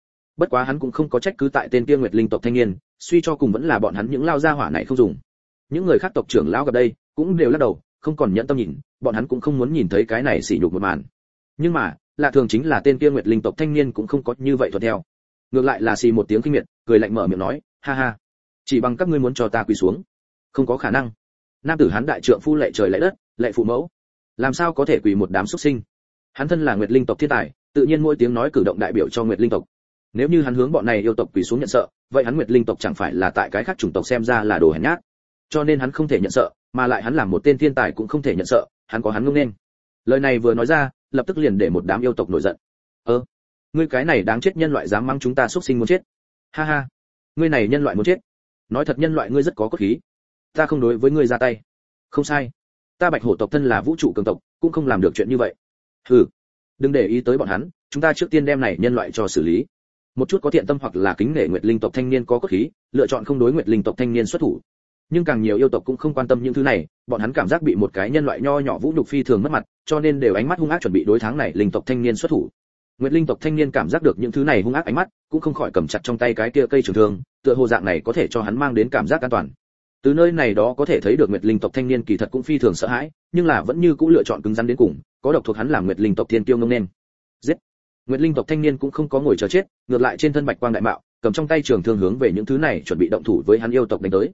Bất quá hắn cũng không có trách cứ tại tên kia Nguyệt Linh tộc thanh niên, suy cho cùng vẫn là bọn hắn những lao gia hỏa này không dùng. Những người khác tộc trưởng lão gặp đây cũng đều lắc đầu, không còn nhẫn tâm nhìn, bọn hắn cũng không muốn nhìn thấy cái này sỉ nhục một màn. Nhưng mà lạ thường chính là tên kia Nguyệt Linh tộc thanh niên cũng không có như vậy thuận theo, ngược lại là xì một tiếng kinh miệt, cười lạnh mở miệng nói, ha ha, chỉ bằng các ngươi muốn cho ta quỳ xuống, không có khả năng. Nam tử hán đại trượng phu lệ trời lạy đất, lạy phụ mẫu, làm sao có thể quỳ một đám xuất sinh. Hắn thân là Nguyệt Linh tộc thiên tài, tự nhiên mỗi tiếng nói cử động đại biểu cho Nguyệt Linh tộc. Nếu như hắn hướng bọn này yêu tộc quỳ xuống nhận sợ, vậy hắn Nguyệt Linh tộc chẳng phải là tại cái khác chủng tộc xem ra là đồ hèn nhát. Cho nên hắn không thể nhận sợ, mà lại hắn làm một tên thiên tài cũng không thể nhận sợ, hắn có hắn ngông nên. Lời này vừa nói ra, lập tức liền để một đám yêu tộc nổi giận. Ngươi cái này đáng chết nhân loại dám mắng chúng ta xuất sinh muốn chết. Ha ha, ngươi này nhân loại muốn chết. Nói thật nhân loại ngươi rất có cốt khí. Ta không đối với ngươi ra tay. Không sai. Ta Bạch Hổ tộc thân là vũ trụ cường tộc, cũng không làm được chuyện như vậy. Hừ, đừng để ý tới bọn hắn, chúng ta trước tiên đem này nhân loại cho xử lý. Một chút có thiện tâm hoặc là kính nể Nguyệt Linh tộc thanh niên có cốt khí, lựa chọn không đối Nguyệt Linh tộc thanh niên xuất thủ. Nhưng càng nhiều yêu tộc cũng không quan tâm những thứ này, bọn hắn cảm giác bị một cái nhân loại nho nhỏ vũ nhục phi thường mất mặt, cho nên đều ánh mắt hung ác chuẩn bị đối tháng này linh tộc thanh niên xuất thủ. Nguyệt Linh tộc thanh niên cảm giác được những thứ này hung ác ánh mắt, cũng không khỏi cầm chặt trong tay cái kia cây trường thương, tựa hồ dạng này có thể cho hắn mang đến cảm giác an toàn. Từ nơi này đó có thể thấy được Nguyệt Linh tộc thanh niên kỳ thật cũng phi thường sợ hãi, nhưng là vẫn như cũ lựa chọn cứng rắn đến cùng, có độc thuộc hắn làm Nguyệt Linh tộc thiên tiêu ngông nên. Giết! Nguyệt Linh tộc thanh niên cũng không có ngồi chờ chết, ngược lại trên thân bạch quang đại mạo, cầm trong tay trường thương hướng về những thứ này chuẩn bị động thủ với hắn yêu tộc đánh tới.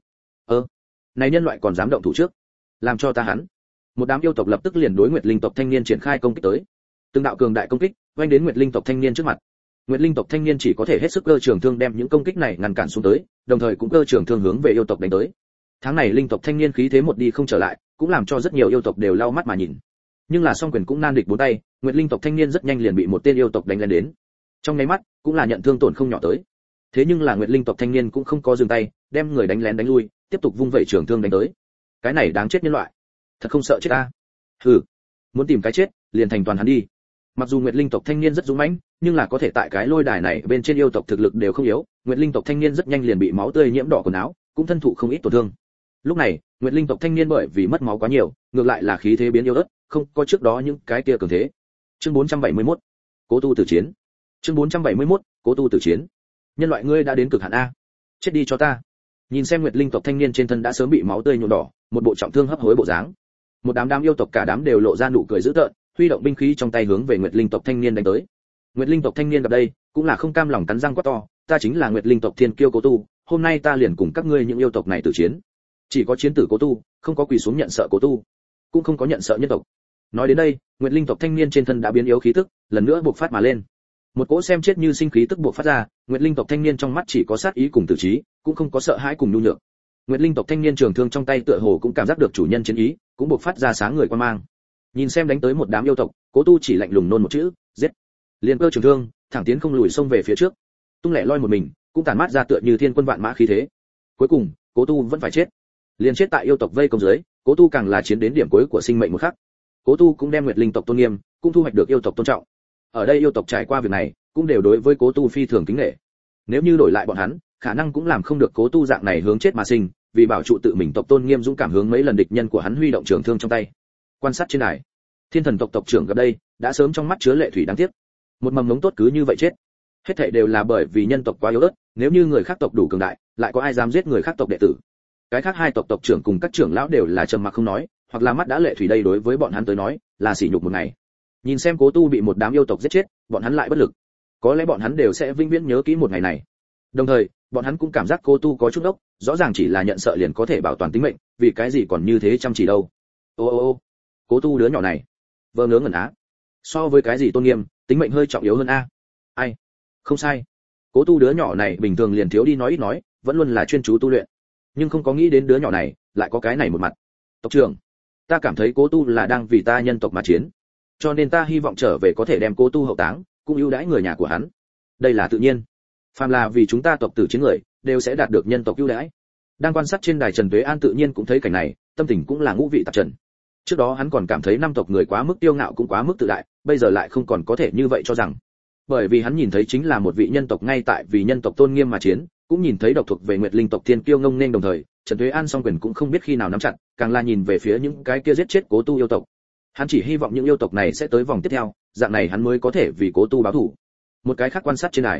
Này nhân loại còn dám động thủ trước, làm cho ta hắn. Một đám yêu tộc lập tức liền đối Nguyệt Linh tộc thanh niên triển khai công kích tới. Từng đạo cường đại công kích oanh đến Nguyệt Linh tộc thanh niên trước mặt. Nguyệt Linh tộc thanh niên chỉ có thể hết sức cơ trường thương đem những công kích này ngăn cản xuống tới, đồng thời cũng cơ trường thương hướng về yêu tộc đánh tới. Tháng này linh tộc thanh niên khí thế một đi không trở lại, cũng làm cho rất nhiều yêu tộc đều lau mắt mà nhìn. Nhưng là song quyền cũng nan địch bốn tay, Nguyệt Linh tộc thanh niên rất nhanh liền bị một tên yêu tộc đánh lên đến. Trong nháy mắt, cũng là nhận thương tổn không nhỏ tới. Thế nhưng là Nguyệt Linh tộc thanh niên cũng không có dừng tay, đem người đánh lén đánh lui, tiếp tục vung vẩy trường thương đánh tới. Cái này đáng chết nhân loại, thật không sợ chết a. Hừ, muốn tìm cái chết, liền thành toàn hắn đi. Mặc dù Nguyệt Linh tộc thanh niên rất dũng mãnh, nhưng là có thể tại cái lôi đài này bên trên yêu tộc thực lực đều không yếu, Nguyệt Linh tộc thanh niên rất nhanh liền bị máu tươi nhiễm đỏ quần áo, cũng thân thụ không ít tổn thương. Lúc này, Nguyệt Linh tộc thanh niên bởi vì mất máu quá nhiều, ngược lại là khí thế biến yếu ớt, không có trước đó những cái kia cường thế. Chương 471, Cố tu tử chiến. Chương 471, Cố tu tử chiến. Nhân loại ngươi đã đến cực hạn a. Chết đi cho ta. Nhìn xem Nguyệt Linh tộc thanh niên trên thân đã sớm bị máu tươi nhuộm đỏ, một bộ trọng thương hấp hối bộ dáng. Một đám yêu tộc cả đám đều lộ ra nụ cười dữ tợn, huy động binh khí trong tay hướng về Nguyệt Linh tộc thanh niên đánh tới. Nguyệt Linh tộc thanh niên gặp đây, cũng là không cam lòng cắn răng quát to, ta chính là Nguyệt Linh tộc thiên kiêu Cố tu, hôm nay ta liền cùng các ngươi những yêu tộc này tử chiến. Chỉ có chiến tử Cố tu, không có quỳ xuống nhận sợ Cố tu, cũng không có nhận sợ nhân tộc. Nói đến đây, Nguyệt Linh tộc thanh niên trên thân đã biến yếu khí tức, lần nữa bộc phát mà lên. Một cỗ xem chết như sinh khí tức bộc phát ra, Nguyệt Linh tộc thanh niên trong mắt chỉ có sát ý cùng tử trí, cũng không có sợ hãi cùng nhu nhược. Nguyệt Linh tộc thanh niên trường thương trong tay tựa hồ cũng cảm giác được chủ nhân chiến ý, cũng bộc phát ra sáng người quan mang. Nhìn xem đánh tới một đám yêu tộc, Cố tu chỉ lạnh lùng nôn một chữ, giết. Liên cơ trường thương, thẳng tiến không lùi xông về phía trước. Tung lẻ loi một mình, cũng tản mát ra tựa như thiên quân vạn mã khí thế. Cuối cùng, Cố tu vẫn phải chết. Liên chết tại yêu tộc vây công dưới, Cố tu càng là chiến đến điểm cuối của sinh mệnh một khắc. Cố tu cũng đem Nguyệt Linh tộc tôn nghiêm, cũng thu hoạch được yêu tộc tôn trọng. Ở đây yêu tộc trải qua việc này, cũng đều đối với Cố tu phi thường kính nể. Nếu như đổi lại bọn hắn, khả năng cũng làm không được Cố tu dạng này hướng chết mà sinh, vì bảo trụ tự mình tộc tôn nghiêm dũng cảm hướng mấy lần địch nhân của hắn huy động trường thương trong tay. Quan sát trên đài, Thiên Thần tộc tộc trưởng gặp đây, đã sớm trong mắt chứa lệ thủy đáng tiếc. Một mầm ngống tốt cứ như vậy chết. Hết thảy đều là bởi vì nhân tộc quá yếu ớt, nếu như người khác tộc đủ cường đại, lại có ai dám giết người khác tộc đệ tử. Cái khác hai tộc tộc trưởng cùng các trưởng lão đều là trầm mặc không nói, hoặc là mắt đã lệ thủy đây đối với bọn hắn tới nói, là sỉ nhục một ngày. Nhìn xem Cố tu bị một đám yêu tộc giết chết, bọn hắn lại bất lực. Có lẽ bọn hắn đều sẽ vĩnh viễn nhớ kỹ một ngày này. Đồng thời, bọn hắn cũng cảm giác Cố tu có chút ốc, rõ ràng chỉ là nhận sợ liền có thể bảo toàn tính mệnh, vì cái gì còn như thế chăm chỉ đâu. Ô, Cố tu đứa nhỏ này, vờ ngớ ngẩn á. So với cái gì tôn nghiêm, tính mệnh hơi trọng yếu hơn a. Ai? Không sai. Cố tu đứa nhỏ này bình thường liền thiếu đi nói ít nói, vẫn luôn là chuyên chú tu luyện. Nhưng không có nghĩ đến đứa nhỏ này lại có cái này một mặt. Tộc trưởng, ta cảm thấy Cố tu là đang vì ta nhân tộc mà chiến, cho nên ta hy vọng trở về có thể đem Cố tu hậu táng, cũng ưu đãi người nhà của hắn. Đây là tự nhiên. Phàm là vì chúng ta tộc tử chiến người, đều sẽ đạt được nhân tộc ưu đãi. Đang quan sát trên đài Trần Tuế An tự nhiên cũng thấy cảnh này, tâm tình cũng là ngũ vị tạp trần. Trước đó hắn còn cảm thấy năm tộc người quá mức tiêu ngạo cũng quá mức tự đại, bây giờ lại không còn có thể như vậy cho rằng. Bởi vì hắn nhìn thấy chính là một vị nhân tộc ngay tại vì nhân tộc tôn nghiêm mà chiến, cũng nhìn thấy độc thuộc về Nguyệt Linh tộc thiên kiêu ngông nên đồng thời, Trần Tuế An song quyền cũng không biết khi nào nắm chặt, càng là nhìn về phía những cái kia giết chết Cố tu yêu tộc. Hắn chỉ hy vọng những yêu tộc này sẽ tới vòng tiếp theo, dạng này hắn mới có thể vì Cố tu báo thù. Một cái khác quan sát trên này,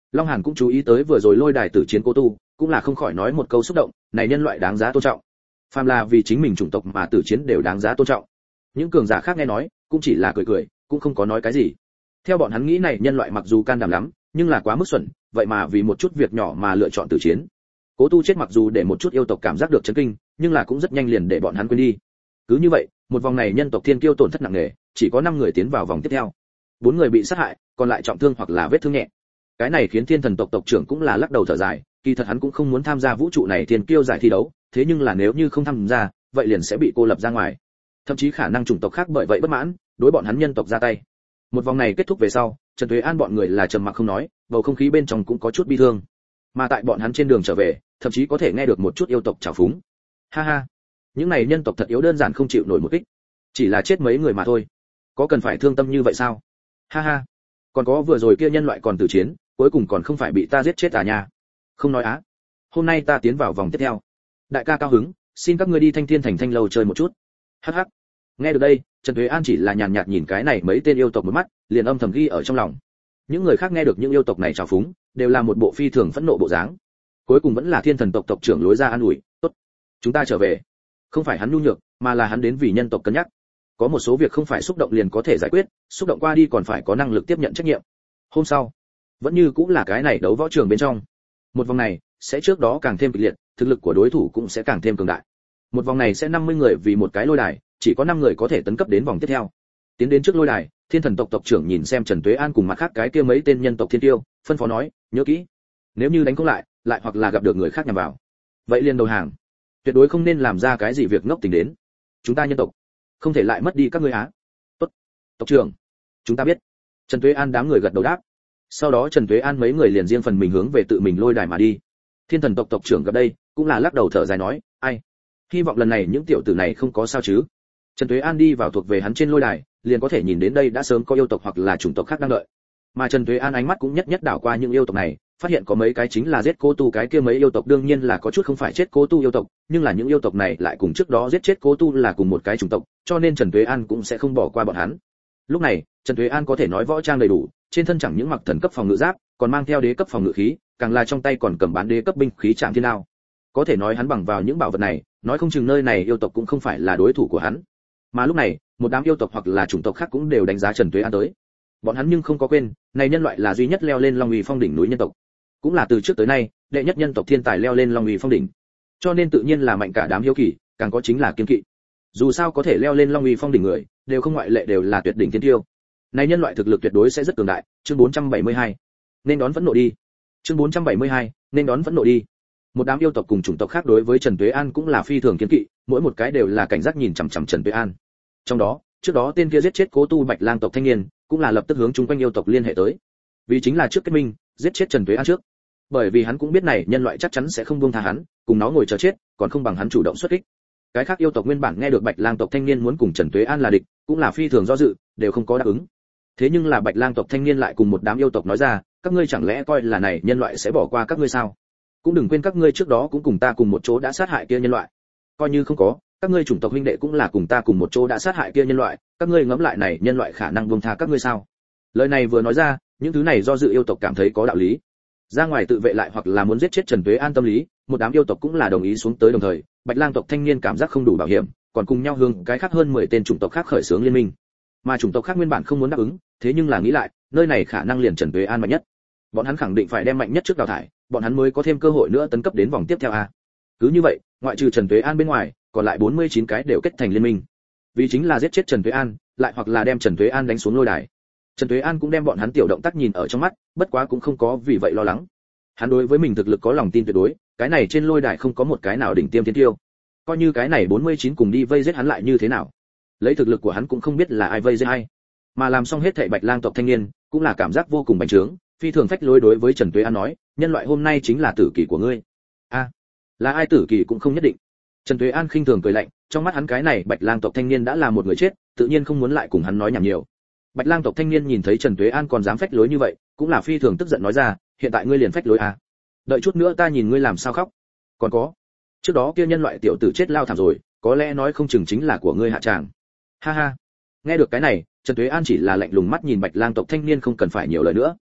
Long Hàn cũng chú ý tới vừa rồi lôi đài tử chiến Cố Tu, cũng là không khỏi nói một câu xúc động, này nhân loại đáng giá tôn trọng. Phàm là vì chính mình chủng tộc mà tử chiến đều đáng giá tôn trọng. Những cường giả khác nghe nói, cũng chỉ là cười cười, cũng không có nói cái gì. Theo bọn hắn nghĩ này nhân loại mặc dù can đảm lắm, nhưng là quá mức xuẩn, vậy mà vì một chút việc nhỏ mà lựa chọn tử chiến. Cố Tu chết mặc dù để một chút yêu tộc cảm giác được chấn kinh, nhưng là cũng rất nhanh liền để bọn hắn quên đi. Cứ như vậy, một vòng này nhân tộc thiên kiêu tổn thất nặng nề, chỉ có 5 người tiến vào vòng tiếp theo. 4 người bị sát hại, còn lại trọng thương hoặc là vết thương nhẹ. Cái này khiến Thiên Thần tộc tộc trưởng cũng là lắc đầu thở dài, kỳ thật hắn cũng không muốn tham gia vũ trụ này thiên kiêu giải thi đấu, thế nhưng là nếu như không tham gia, vậy liền sẽ bị cô lập ra ngoài. Thậm chí khả năng chủng tộc khác bởi vậy bất mãn, đối bọn hắn nhân tộc ra tay. Một vòng này kết thúc về sau, Trần Tuế An bọn người là trầm mặc không nói, bầu không khí bên trong cũng có chút bi thương. Mà tại bọn hắn trên đường trở về, thậm chí có thể nghe được một chút yêu tộc trào phúng. Ha ha, những này nhân tộc thật yếu đơn giản không chịu nổi một kích, chỉ là chết mấy người mà thôi, có cần phải thương tâm như vậy sao? Ha ha, còn có vừa rồi kia nhân loại còn tử chiến, cuối cùng còn không phải bị ta giết chết à nha. Không nói á, hôm nay ta tiến vào vòng tiếp theo. Đại ca cao hứng, xin các ngươi đi Thanh Thiên Thành Thanh lâu chơi một chút. Hắc hắc. Nghe được đây, Trần Tuế An chỉ là nhàn nhạt nhìn cái này mấy tên yêu tộc một mắt, liền âm thầm ghi ở trong lòng. Những người khác nghe được những yêu tộc này trào phúng, đều là một bộ phi thường phẫn nộ bộ dáng. Cuối cùng vẫn là Thiên Thần tộc tộc trưởng lối ra an ủi, "Tốt, chúng ta trở về." Không phải hắn nhu nhược, mà là hắn đến vì nhân tộc cân nhắc. Có một số việc không phải xúc động liền có thể giải quyết, xúc động qua đi còn phải có năng lực tiếp nhận trách nhiệm. Hôm sau, vẫn như cũng là cái này đấu võ trường bên trong. Một vòng này sẽ trước đó càng thêm kịch liệt, thực lực của đối thủ cũng sẽ càng thêm cường đại. Một vòng này sẽ 50 người vì một cái lôi đài, chỉ có 5 người có thể tấn cấp đến vòng tiếp theo. Tiến đến trước lôi đài, Thiên Thần tộc tộc trưởng nhìn xem Trần Tuế An cùng mặt khác cái kia mấy tên nhân tộc thiên tiêu, phân phó nói, nhớ kỹ, nếu như đánh không lại, lại hoặc là gặp được người khác nhằm vào, vậy liền đầu hàng. Tuyệt đối không nên làm ra cái gì việc ngốc tình đến. Chúng ta nhân tộc không thể lại mất đi các ngươi á. Tốt, tộc trưởng, chúng ta biết. Trần Tuế An đám người gật đầu đáp. Sau đó Trần Tuế An mấy người liền riêng phần mình hướng về tự mình lôi đài mà đi. Thiên Thần tộc tộc trưởng gặp đây, cũng là lắc đầu thở dài nói, ai, hy vọng lần này những tiểu tử này không có sao chứ. Trần Tuế An đi vào thuộc về hắn trên lôi đài, liền có thể nhìn đến đây đã sớm có yêu tộc hoặc là chủng tộc khác đang đợi. Mà Trần Tuế An ánh mắt cũng nhất nhất đảo qua những yêu tộc này, phát hiện có mấy cái chính là giết Cố Tu cái kia mấy yêu tộc, đương nhiên là có chút không phải chết Cố Tu yêu tộc, nhưng là những yêu tộc này lại cùng trước đó giết chết Cố Tu là cùng một cái chủng tộc, cho nên Trần Tuế An cũng sẽ không bỏ qua bọn hắn. Lúc này, Trần Tuế An có thể nói võ trang đầy đủ, trên thân chẳng những mặc thần cấp phòng ngự giáp, còn mang theo đế cấp phòng ngự khí, càng là trong tay còn cầm bán đế cấp binh khí Trảm Thiên Đao. Có thể nói hắn bằng vào những bảo vật này, nói không chừng nơi này yêu tộc cũng không phải là đối thủ của hắn. Mà lúc này, một đám yêu tộc hoặc là chủng tộc khác cũng đều đánh giá Trần Tuế An tới. Bọn hắn nhưng không có quên, này nhân loại là duy nhất leo lên Long Uy Phong đỉnh núi nhân tộc, cũng là từ trước tới nay đệ nhất nhân tộc thiên tài leo lên Long Uy Phong đỉnh, cho nên tự nhiên là mạnh cả đám hiếu kỳ, càng có chính là kiên kỵ. Dù sao có thể leo lên Long Uy Phong đỉnh người, đều không ngoại lệ đều là tuyệt đỉnh thiên tiêu. Này nhân loại thực lực tuyệt đối sẽ rất cường đại. Chương 472. Nên đón phẫn nộ đi. Chương 472. Nên đón phẫn nộ đi. Một đám yêu tộc cùng chủng tộc khác đối với Trần Tuế An cũng là phi thường kiên kỵ, mỗi một cái đều là cảnh giác nhìn chằm chằm Trần Tuế An. Trong đó, trước đó tên kia giết chết Cố Tu Bạch Lang tộc thanh niên, cũng là lập tức hướng chung quanh yêu tộc liên hệ tới. Vì chính là trước kết minh, giết chết Trần Tuế An trước. Bởi vì hắn cũng biết này nhân loại chắc chắn sẽ không buông tha hắn, cùng nó ngồi chờ chết, còn không bằng hắn chủ động xuất kích. Cái khác yêu tộc nguyên bản nghe được Bạch Lang tộc thanh niên muốn cùng Trần Tuế An là địch, cũng là phi thường do dự, đều không có đáp ứng. Thế nhưng là Bạch Lang tộc thanh niên lại cùng một đám yêu tộc nói ra, các ngươi chẳng lẽ coi là này nhân loại sẽ bỏ qua các ngươi sao? Cũng đừng quên các ngươi trước đó cũng cùng ta cùng một chỗ đã sát hại kia nhân loại. Coi như không có, các ngươi chủng tộc huynh đệ cũng là cùng ta cùng một chỗ đã sát hại kia nhân loại, các ngươi ngẫm lại này nhân loại khả năng buông tha các ngươi sao? Lời này vừa nói ra, những thứ này do dự yêu tộc cảm thấy có đạo lý. Ra ngoài tự vệ lại hoặc là muốn giết chết Trần Tuế An tâm lý, một đám yêu tộc cũng là đồng ý xuống tới đồng thời, Bạch Lang tộc thanh niên cảm giác không đủ bảo hiểm, còn cùng nhau hướng cái khác hơn 10 tên chủng tộc khác khởi xướng liên minh. Mà chủng tộc khác nguyên bản không muốn đáp ứng, thế nhưng là nghĩ lại, nơi này khả năng liền Trần Tuế An mạnh nhất. Bọn hắn khẳng định phải đem mạnh nhất trước đào thải, bọn hắn mới có thêm cơ hội nữa tấn cấp đến vòng tiếp theo a. Cứ như vậy, ngoại trừ Trần Tuế An bên ngoài, còn lại 49 cái đều kết thành liên minh. Vì chính là giết chết Trần Tuế An, lại hoặc là đem Trần Tuế An đánh xuống lôi đài. Trần Tuế An cũng đem bọn hắn tiểu động tác nhìn ở trong mắt, bất quá cũng không có vì vậy lo lắng. Hắn đối với mình thực lực có lòng tin tuyệt đối, cái này trên lôi đài không có một cái nào đỉnh tiêm thiên tiêu. Coi như cái này 49 cùng đi vây giết hắn lại như thế nào? Lấy thực lực của hắn cũng không biết là ai vây giết ai. Mà làm xong hết thảy Bạch Lang tộc thanh niên, cũng là cảm giác vô cùng bành trướng, phi thường phách lối đối với Trần Tuế An nói, nhân loại hôm nay chính là tử kỳ của ngươi. A, là ai tử kỳ cũng không nhất định. Trần Tuế An khinh thường cười lạnh, trong mắt hắn cái này Bạch Lang tộc thanh niên đã là một người chết, tự nhiên không muốn lại cùng hắn nói nhảm nhiều. Bạch Lang tộc thanh niên nhìn thấy Trần Tuế An còn dám phách lối như vậy, cũng là phi thường tức giận nói ra, hiện tại ngươi liền phách lối à? Đợi chút nữa ta nhìn ngươi làm sao khóc. Còn có, trước đó kia nhân loại tiểu tử chết lao thảm rồi, có lẽ nói không chừng chính là của ngươi hạ tràng. Ha ha. Nghe được cái này, Trần Tuế An chỉ là lạnh lùng mắt nhìn Bạch Lang tộc thanh niên không cần phải nhiều lời nữa.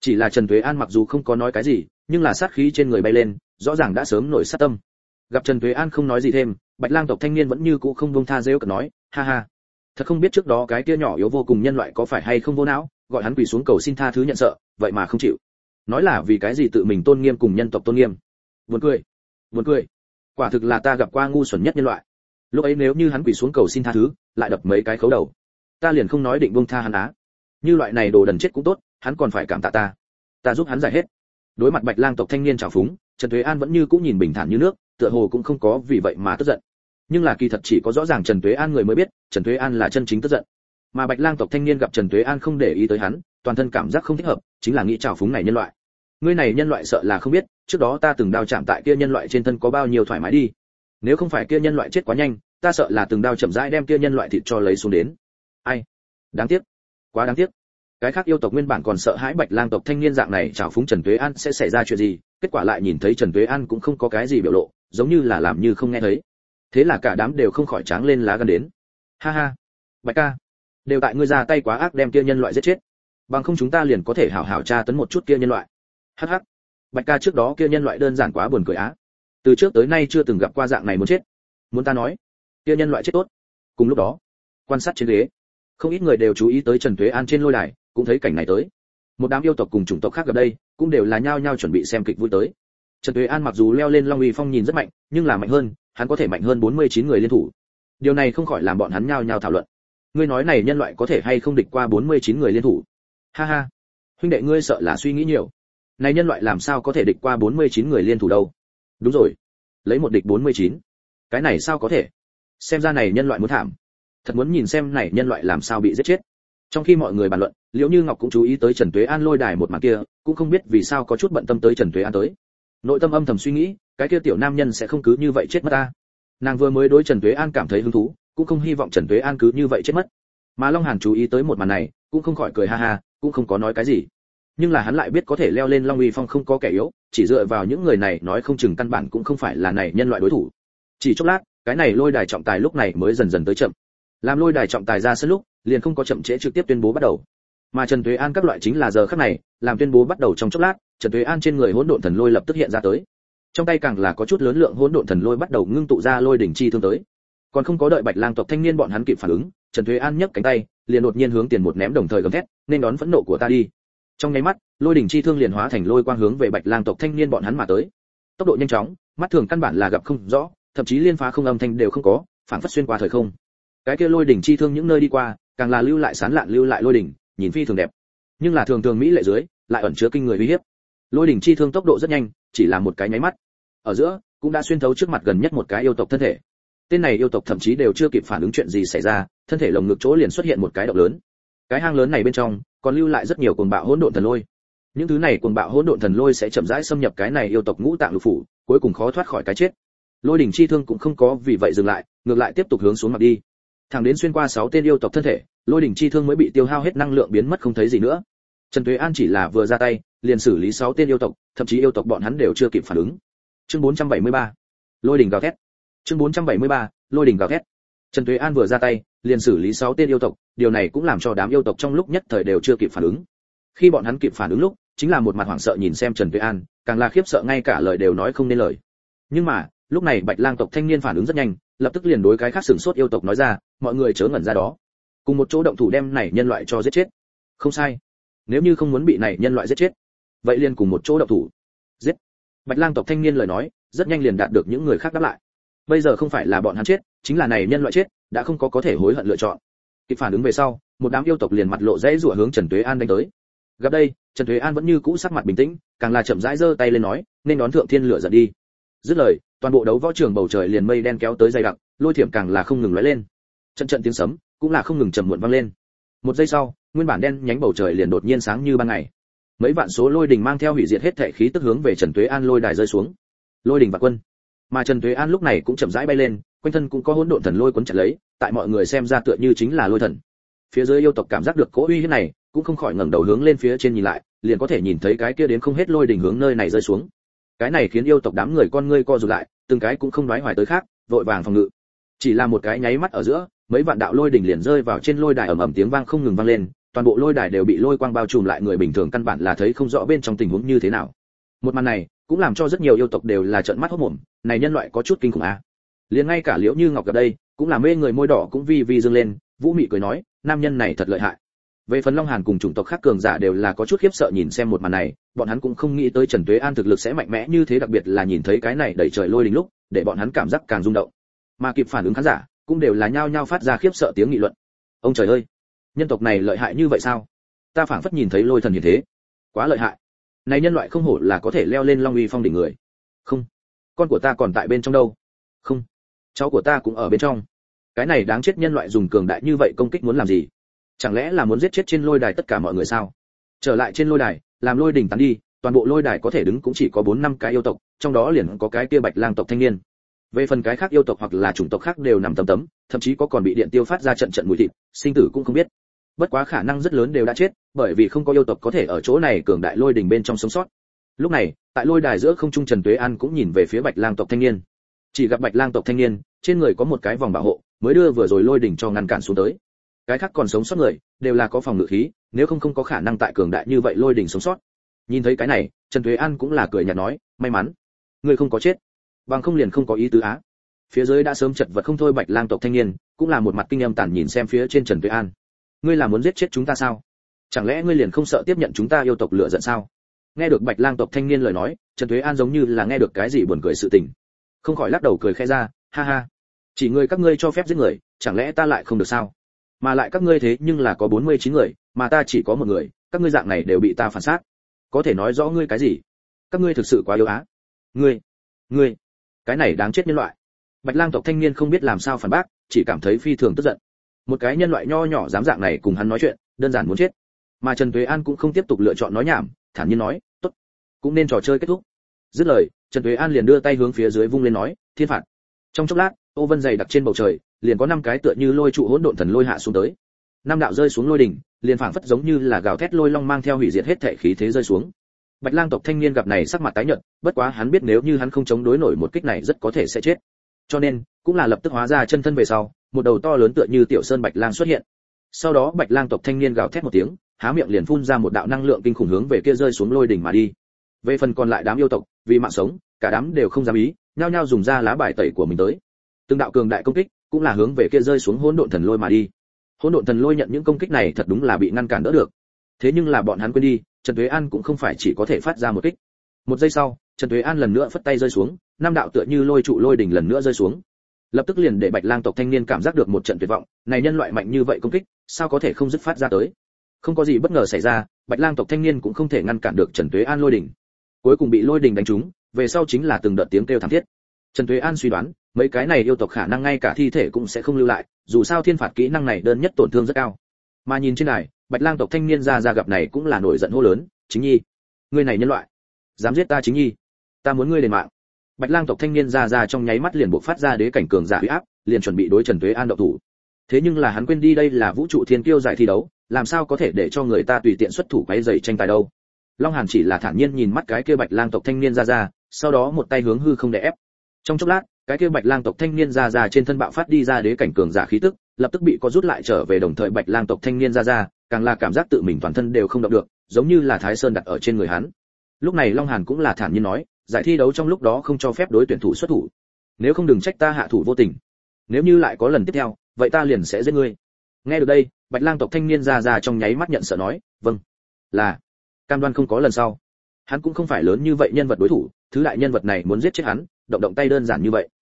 Chỉ là Trần Tuế An mặc dù không có nói cái gì, nhưng là sát khí trên người bay lên, rõ ràng đã sớm nổi sát tâm. Gặp Trần Tuế An không nói gì thêm, Bạch Lang tộc thanh niên vẫn như cũ không buông tha giễu cợt nói, ha ha, thật không biết trước đó cái kia nhỏ yếu vô cùng nhân loại có phải hay không vô não, gọi hắn quỳ xuống cầu xin tha thứ nhận sợ, vậy mà không chịu. Nói là vì cái gì tự mình tôn nghiêm cùng nhân tộc tôn nghiêm. Buồn cười. Quả thực là ta gặp qua ngu xuẩn nhất nhân loại. Lúc ấy nếu như hắn quỳ xuống cầu xin tha thứ, lại đập mấy cái khấu đầu, ta liền không nói định buông tha hắn á. Như loại này đồ đần chết cũng tốt, hắn còn phải cảm tạ ta giúp hắn giải hết. Đối mặt Bạch Lang tộc thanh niên trào phúng, Trần Tuế An vẫn như cũ nhìn bình thản như nước, tựa hồ cũng không có vì vậy mà tức giận. Nhưng là kỳ thật chỉ có rõ ràng Trần Tuế An người mới biết, Trần Tuế An là chân chính tức giận. Mà Bạch Lang tộc thanh niên gặp Trần Tuế An không để ý tới hắn, toàn thân cảm giác không thích hợp, chính là nghĩ trào phúng này nhân loại. Ngươi này nhân loại sợ là không biết, trước đó ta từng đao chạm tại kia nhân loại trên thân có bao nhiêu thoải mái đi. Nếu không phải kia nhân loại chết quá nhanh, ta sợ là từng đao chậm rãi đem kia nhân loại thịt cho lấy xuống đến. Ai, đáng tiếc, quá đáng tiếc. Cái khác yêu tộc nguyên bản còn sợ hãi Bạch Lang tộc thanh niên dạng này trào phúng Trần Tuế An sẽ xảy ra chuyện gì, kết quả lại nhìn thấy Trần Tuế An cũng không có cái gì biểu lộ, giống như là làm như không nghe thấy. Thế là cả đám đều không khỏi tráng lên lá gan đến. Ha ha, Bạch ca, đều tại ngươi ra tay quá ác đem kia nhân loại giết chết, bằng không chúng ta liền có thể hảo hảo tra tấn một chút kia nhân loại. Hắc hắc, Bạch ca trước đó kia nhân loại đơn giản quá buồn cười á, từ trước tới nay chưa từng gặp qua dạng này muốn chết. Muốn ta nói, kia nhân loại chết tốt. Cùng lúc đó, quan sát trên ghế, không ít người đều chú ý tới Trần Tuế An trên lôi đài, cũng thấy cảnh này tới. Một đám yêu tộc cùng chủng tộc khác gặp đây, cũng đều là nhao nhao chuẩn bị xem kịch vui tới. Trần Tuế An mặc dù leo lên Long Uy Phong nhìn rất mạnh, nhưng là mạnh hơn, hắn có thể mạnh hơn 49 người liên thủ. Điều này không khỏi làm bọn hắn nhao nhao thảo luận. Ngươi nói này nhân loại có thể hay không địch qua 49 người liên thủ? Ha ha, huynh đệ ngươi sợ là suy nghĩ nhiều. Này nhân loại làm sao có thể địch qua 49 người liên thủ đâu? Đúng rồi, lấy một địch 49. Cái này sao có thể? Xem ra này nhân loại muốn thảm. Thật muốn nhìn xem này nhân loại làm sao bị giết chết. Trong khi mọi người bàn luận, Liễu Như Ngọc cũng chú ý tới Trần Tuế An lôi đài một màn kia, cũng không biết vì sao có chút bận tâm tới Trần Tuế An tới. Nội tâm âm thầm suy nghĩ, cái kia tiểu nam nhân sẽ không cứ như vậy chết mất ta. Nàng vừa mới đối Trần Tuế An cảm thấy hứng thú, cũng không hy vọng Trần Tuế An cứ như vậy chết mất. Mà Long Hàn chú ý tới một màn này, cũng không khỏi cười ha ha, cũng không có nói cái gì. Nhưng là hắn lại biết có thể leo lên Long Uy Phong không có kẻ yếu, chỉ dựa vào những người này nói không chừng căn bản cũng không phải là này nhân loại đối thủ. Chỉ chốc lát, cái này lôi đài trọng tài lúc này mới dần dần tới chậm. Làm lôi đài trọng tài ra sân lúc, liền không có chậm trễ trực tiếp tuyên bố bắt đầu. Mà Trần Tuế An các loại chính là giờ khắc này, làm tuyên bố bắt đầu trong chốc lát, Trần Tuế An trên người hỗn độn thần lôi lập tức hiện ra tới. Trong tay càng là có chút lớn lượng hỗn độn thần lôi bắt đầu ngưng tụ ra lôi đỉnh chi thương tới. Còn không có đợi Bạch Lang tộc thanh niên bọn hắn kịp phản ứng, Trần Tuế An nhấc cánh tay, liền đột nhiên hướng tiền một ném đồng thời gầm thét, nên đón phẫn nộ của ta đi. Trong nháy mắt, lôi đỉnh chi thương liền hóa thành lôi quang hướng về Bạch Lang tộc thanh niên bọn hắn mà tới. Tốc độ nhanh chóng, mắt thường căn bản là gặp không rõ, thậm chí liên phá không âm thanh đều không có, phản phất xuyên qua thời không. Cái kia lôi đỉnh chi thương những nơi đi qua, càng là lưu lại sán lạn lưu lại lôi đỉnh, nhìn phi thường đẹp. Nhưng là thường thường mỹ lệ dưới, lại ẩn chứa kinh người uy hiếp. Lôi đỉnh chi thương tốc độ rất nhanh, chỉ là một cái nháy mắt. Ở giữa, cũng đã xuyên thấu trước mặt gần nhất một cái yêu tộc thân thể. Tên này yêu tộc thậm chí đều chưa kịp phản ứng chuyện gì xảy ra, thân thể lồng ngực chỗ liền xuất hiện một cái động lớn. Cái hang lớn này bên trong, còn lưu lại rất nhiều cuồng bạo hỗn độn thần lôi. Những thứ này cuồng bạo hỗn độn thần lôi sẽ chậm rãi xâm nhập cái này yêu tộc ngũ tạng lục phủ, cuối cùng khó thoát khỏi cái chết. Lôi đỉnh chi thương cũng không có vì vậy dừng lại, ngược lại tiếp tục hướng xuống mặt đi. Thẳng đến xuyên qua 6 tên yêu tộc thân thể, lôi đỉnh chi thương mới bị tiêu hao hết năng lượng biến mất không thấy gì nữa. Trần Tuế An chỉ là vừa ra tay, liền xử lý 6 tên yêu tộc, thậm chí yêu tộc bọn hắn đều chưa kịp phản ứng. Chương 473. Lôi đỉnh gào thét. Chương 473. Lôi đỉnh gào thét. Trần Tuế An vừa ra tay, liền xử lý 6 tên yêu tộc, điều này cũng làm cho đám yêu tộc trong lúc nhất thời đều chưa kịp phản ứng. Khi bọn hắn kịp phản ứng lúc, chính là một mặt hoảng sợ nhìn xem Trần Tuế An, càng là khiếp sợ ngay cả lời đều nói không nên lời. Nhưng mà, lúc này Bạch Lang tộc thanh niên phản ứng rất nhanh, lập tức liền đối cái khác sửng sốt yêu tộc nói ra, mọi người chớ ngẩn ra đó, cùng một chỗ động thủ đem này nhân loại cho giết chết. Không sai, nếu như không muốn bị này nhân loại giết chết, vậy liền cùng một chỗ động thủ. Giết. Bạch Lang tộc thanh niên lời nói, rất nhanh liền đạt được những người khác đáp lại. Bây giờ không phải là bọn hắn chết, chính là này nhân loại chết, đã không có thể hối hận lựa chọn. Kịp phản ứng về sau, một đám yêu tộc liền mặt lộ dãy rủa hướng Trần Tuế An đánh tới. Gặp đây, Trần Tuế An vẫn như cũ sắc mặt bình tĩnh, càng là chậm rãi giơ tay lên nói, nên đón thượng thiên lửa giận đi. Dứt lời, toàn bộ đấu võ trường bầu trời liền mây đen kéo tới dày đặc, lôi thiểm càng là không ngừng lóe lên. Trận trận tiếng sấm cũng là không ngừng trầm muộn vang lên. Một giây sau, nguyên bản đen nhánh bầu trời liền đột nhiên sáng như ban ngày. Mấy vạn số lôi đình mang theo hủy diệt hết thể khí tức hướng về Trần Tuế An lôi đài rơi xuống. Lôi đình và quân. Mà Trần Tuế An lúc này cũng chậm rãi bay lên, quanh thân cũng có hỗn độn thần lôi cuốn chặt lấy, tại mọi người xem ra tựa như chính là lôi thần. Phía dưới yêu tộc cảm giác được cỗ uy hiếp này, cũng không khỏi ngẩng đầu hướng lên phía trên nhìn lại, liền có thể nhìn thấy cái kia đến không hết lôi đình hướng nơi này rơi xuống. Cái này khiến yêu tộc đám người con ngươi co rụt lại, từng cái cũng không đoái hoài tới khác, vội vàng phòng ngự. Chỉ là một cái nháy mắt ở giữa, mấy vạn đạo lôi đình liền rơi vào trên lôi đài, ầm ầm tiếng vang không ngừng vang lên, toàn bộ lôi đài đều bị lôi quang bao trùm lại, người bình thường căn bản là thấy không rõ bên trong tình huống như thế nào. Một màn này cũng làm cho rất nhiều yêu tộc đều là trợn mắt hốt mồm, này nhân loại có chút kinh khủng à. Liền ngay cả Liễu Như Ngọc gặp đây cũng là mê người, môi đỏ cũng vi vi dương lên, Vũ Mị cười nói, nam nhân này thật lợi hại. Về phần Long Hàn cùng chủng tộc khác cường giả đều là có chút khiếp sợ nhìn xem một màn này, bọn hắn cũng không nghĩ tới Trần Tuế An thực lực sẽ mạnh mẽ như thế, đặc biệt là nhìn thấy cái này đẩy trời lôi đình lúc, để bọn hắn cảm giác càng rung động. Mà kịp phản ứng khán giả cũng đều là nhao nhao phát ra khiếp sợ tiếng nghị luận. Ông trời ơi, nhân tộc này lợi hại như vậy sao? Ta phảng phất nhìn thấy lôi thần như thế, quá lợi hại. Này nhân loại không hổ là có thể leo lên Long Uy Phong đỉnh người. Không, con của ta còn tại bên trong đâu? Không, cháu của ta cũng ở bên trong. Cái này đáng chết nhân loại dùng cường đại như vậy công kích muốn làm gì? Chẳng lẽ là muốn giết chết trên lôi đài tất cả mọi người sao? Trở lại trên lôi đài, làm lôi đỉnh tán đi, toàn bộ lôi đài có thể đứng cũng chỉ có 4-5 cái yêu tộc, trong đó liền có cái kia Bạch Lang tộc thanh niên. Về phần cái khác yêu tộc hoặc là chủng tộc khác đều nằm tấm tấm, thậm chí có còn bị điện tiêu phát ra trận trận mùi thịt, sinh tử cũng không biết. Bất quá khả năng rất lớn đều đã chết, bởi vì không có yêu tộc có thể ở chỗ này cường đại lôi đỉnh bên trong sống sót. Lúc này, tại lôi đài giữa không trung, Trần Tuế An cũng nhìn về phía Bạch Lang tộc thanh niên. Chỉ gặp Bạch Lang tộc thanh niên, trên người có một cái vòng bảo hộ, mới đưa vừa rồi lôi đỉnh cho ngăn cản xuống tới. Cái khác còn sống sót người, đều là có phòng ngự khí, nếu không có khả năng tại cường đại như vậy lôi đỉnh sống sót. Nhìn thấy cái này, Trần Tuế An cũng là cười nhạt nói, may mắn, ngươi không có chết, bằng không liền không có ý tứ á. Phía dưới đã sớm chật vật không thôi Bạch Lang tộc thanh niên, cũng là một mặt kinh âm tàn nhìn xem phía trên Trần Tuế An. Ngươi là muốn giết chết chúng ta sao? Chẳng lẽ ngươi liền không sợ tiếp nhận chúng ta yêu tộc lựa giận sao? Nghe được Bạch Lang tộc thanh niên lời nói, Trần Tuế An giống như là nghe được cái gì buồn cười sự tình, không khỏi lắc đầu cười khẽ ra, ha ha, chỉ ngươi các ngươi cho phép giết người, chẳng lẽ ta lại không được sao? Mà lại các ngươi thế nhưng là có 49 người, mà ta chỉ có một người, các ngươi dạng này đều bị ta phản sát, có thể nói rõ ngươi cái gì? Các ngươi thực sự quá yếu á. Ngươi, cái này đáng chết nhân loại. Bạch Lang tộc thanh niên không biết làm sao phản bác, chỉ cảm thấy phi thường tức giận. Một cái nhân loại nho nhỏ dám dạng này cùng hắn nói chuyện, đơn giản muốn chết. Mà Trần Tuế An cũng không tiếp tục lựa chọn nói nhảm, thản nhiên nói, tốt, cũng nên trò chơi kết thúc. Dứt lời, Trần Tuế An liền đưa tay hướng phía dưới vung lên nói, thiên phạt. Trong chốc lát, ô vân dày đặc trên bầu trời, liền có 5 cái tựa như lôi trụ hỗn độn thần lôi hạ xuống tới. 5 đạo rơi xuống lôi đỉnh, liền phảng phất giống như là gào thét lôi long mang theo hủy diệt hết thể khí thế rơi xuống. Bạch Lang tộc thanh niên gặp này sắc mặt tái nhợt, bất quá hắn biết nếu như hắn không chống đối nổi một kích này rất có thể sẽ chết. Cho nên, cũng là lập tức hóa ra chân thân về sau, một đầu to lớn tựa như tiểu sơn bạch lang xuất hiện. Sau đó Bạch Lang tộc thanh niên gào thét một tiếng, há miệng liền phun ra một đạo năng lượng kinh khủng hướng về kia rơi xuống lôi đỉnh mà đi. Về phần còn lại đám yêu tộc, vì mạng sống, cả đám đều không dám ý, nhao nhao dùng ra lá bài tẩy của mình tới. Từng đạo cường đại công kích, cũng là hướng về kia rơi xuống hỗn độn thần lôi mà đi. Hỗn độn thần lôi nhận những công kích này thật đúng là bị ngăn cản đỡ được. Thế nhưng là bọn hắn quên đi, Trần Tuế An cũng không phải chỉ có thể phát ra một kích. Một giây sau, Trần Tuế An lần nữa phất tay rơi xuống, 5 đạo tựa như lôi trụ lôi đỉnh lần nữa rơi xuống. Lập tức liền để Bạch Lang tộc thanh niên cảm giác được một trận tuyệt vọng, này nhân loại mạnh như vậy công kích, sao có thể không dứt phát ra tới. Không có gì bất ngờ xảy ra, Bạch Lang tộc thanh niên cũng không thể ngăn cản được Trần Tuế An lôi đỉnh. Cuối cùng bị lôi đỉnh đánh trúng, về sau chính là từng đợt tiếng kêu thảm thiết. Trần Tuế An suy đoán, mấy cái này yêu tộc khả năng ngay cả thi thể cũng sẽ không lưu lại, dù sao thiên phạt kỹ năng này đơn nhất tổn thương rất cao. Mà nhìn trên này, Bạch Lang tộc thanh niên ra gặp này cũng là nổi giận hô lớn, "Chính Nhi, ngươi này nhân loại, dám giết ta Chính Nhi, ta muốn ngươi đền mạng." Bạch Lang tộc thanh niên ra trong nháy mắt liền bộc phát ra đế cảnh cường giả uy áp, liền chuẩn bị đối Trần Tuế An động thủ. Thế nhưng là hắn quên đi đây là vũ trụ thiên kiêu giải thi đấu, làm sao có thể để cho người ta tùy tiện xuất thủ quấy rầy tranh tài đâu. Long Hàn chỉ là thản nhiên nhìn mắt cái kia Bạch Lang tộc thanh niên ra, sau đó một tay hướng hư không đè ép. Trong chốc lát, cái kia Bạch Lang tộc thanh niên ra trên thân bạo phát đi ra đế cảnh cường giả khí tức, lập tức bị có rút lại trở về, đồng thời Bạch Lang tộc thanh niên ra, càng là cảm giác tự mình toàn thân đều không động được, giống như là Thái Sơn đặt ở trên người hắn. Lúc này Long Hàn cũng là thản nhiên nói, giải thi đấu trong lúc đó không cho phép đối tuyển thủ xuất thủ, nếu không đừng trách ta hạ thủ vô tình, nếu như lại có lần tiếp theo, vậy ta liền sẽ giết ngươi. Nghe được đây, Bạch Lang tộc thanh niên ra trong nháy mắt nhận sợ nói, vâng, là, cam đoan không có lần sau. Hắn cũng không phải lớn như vậy nhân vật đối thủ, thứ đại nhân vật này muốn giết chết hắn, động động tay đơn giản như vậy.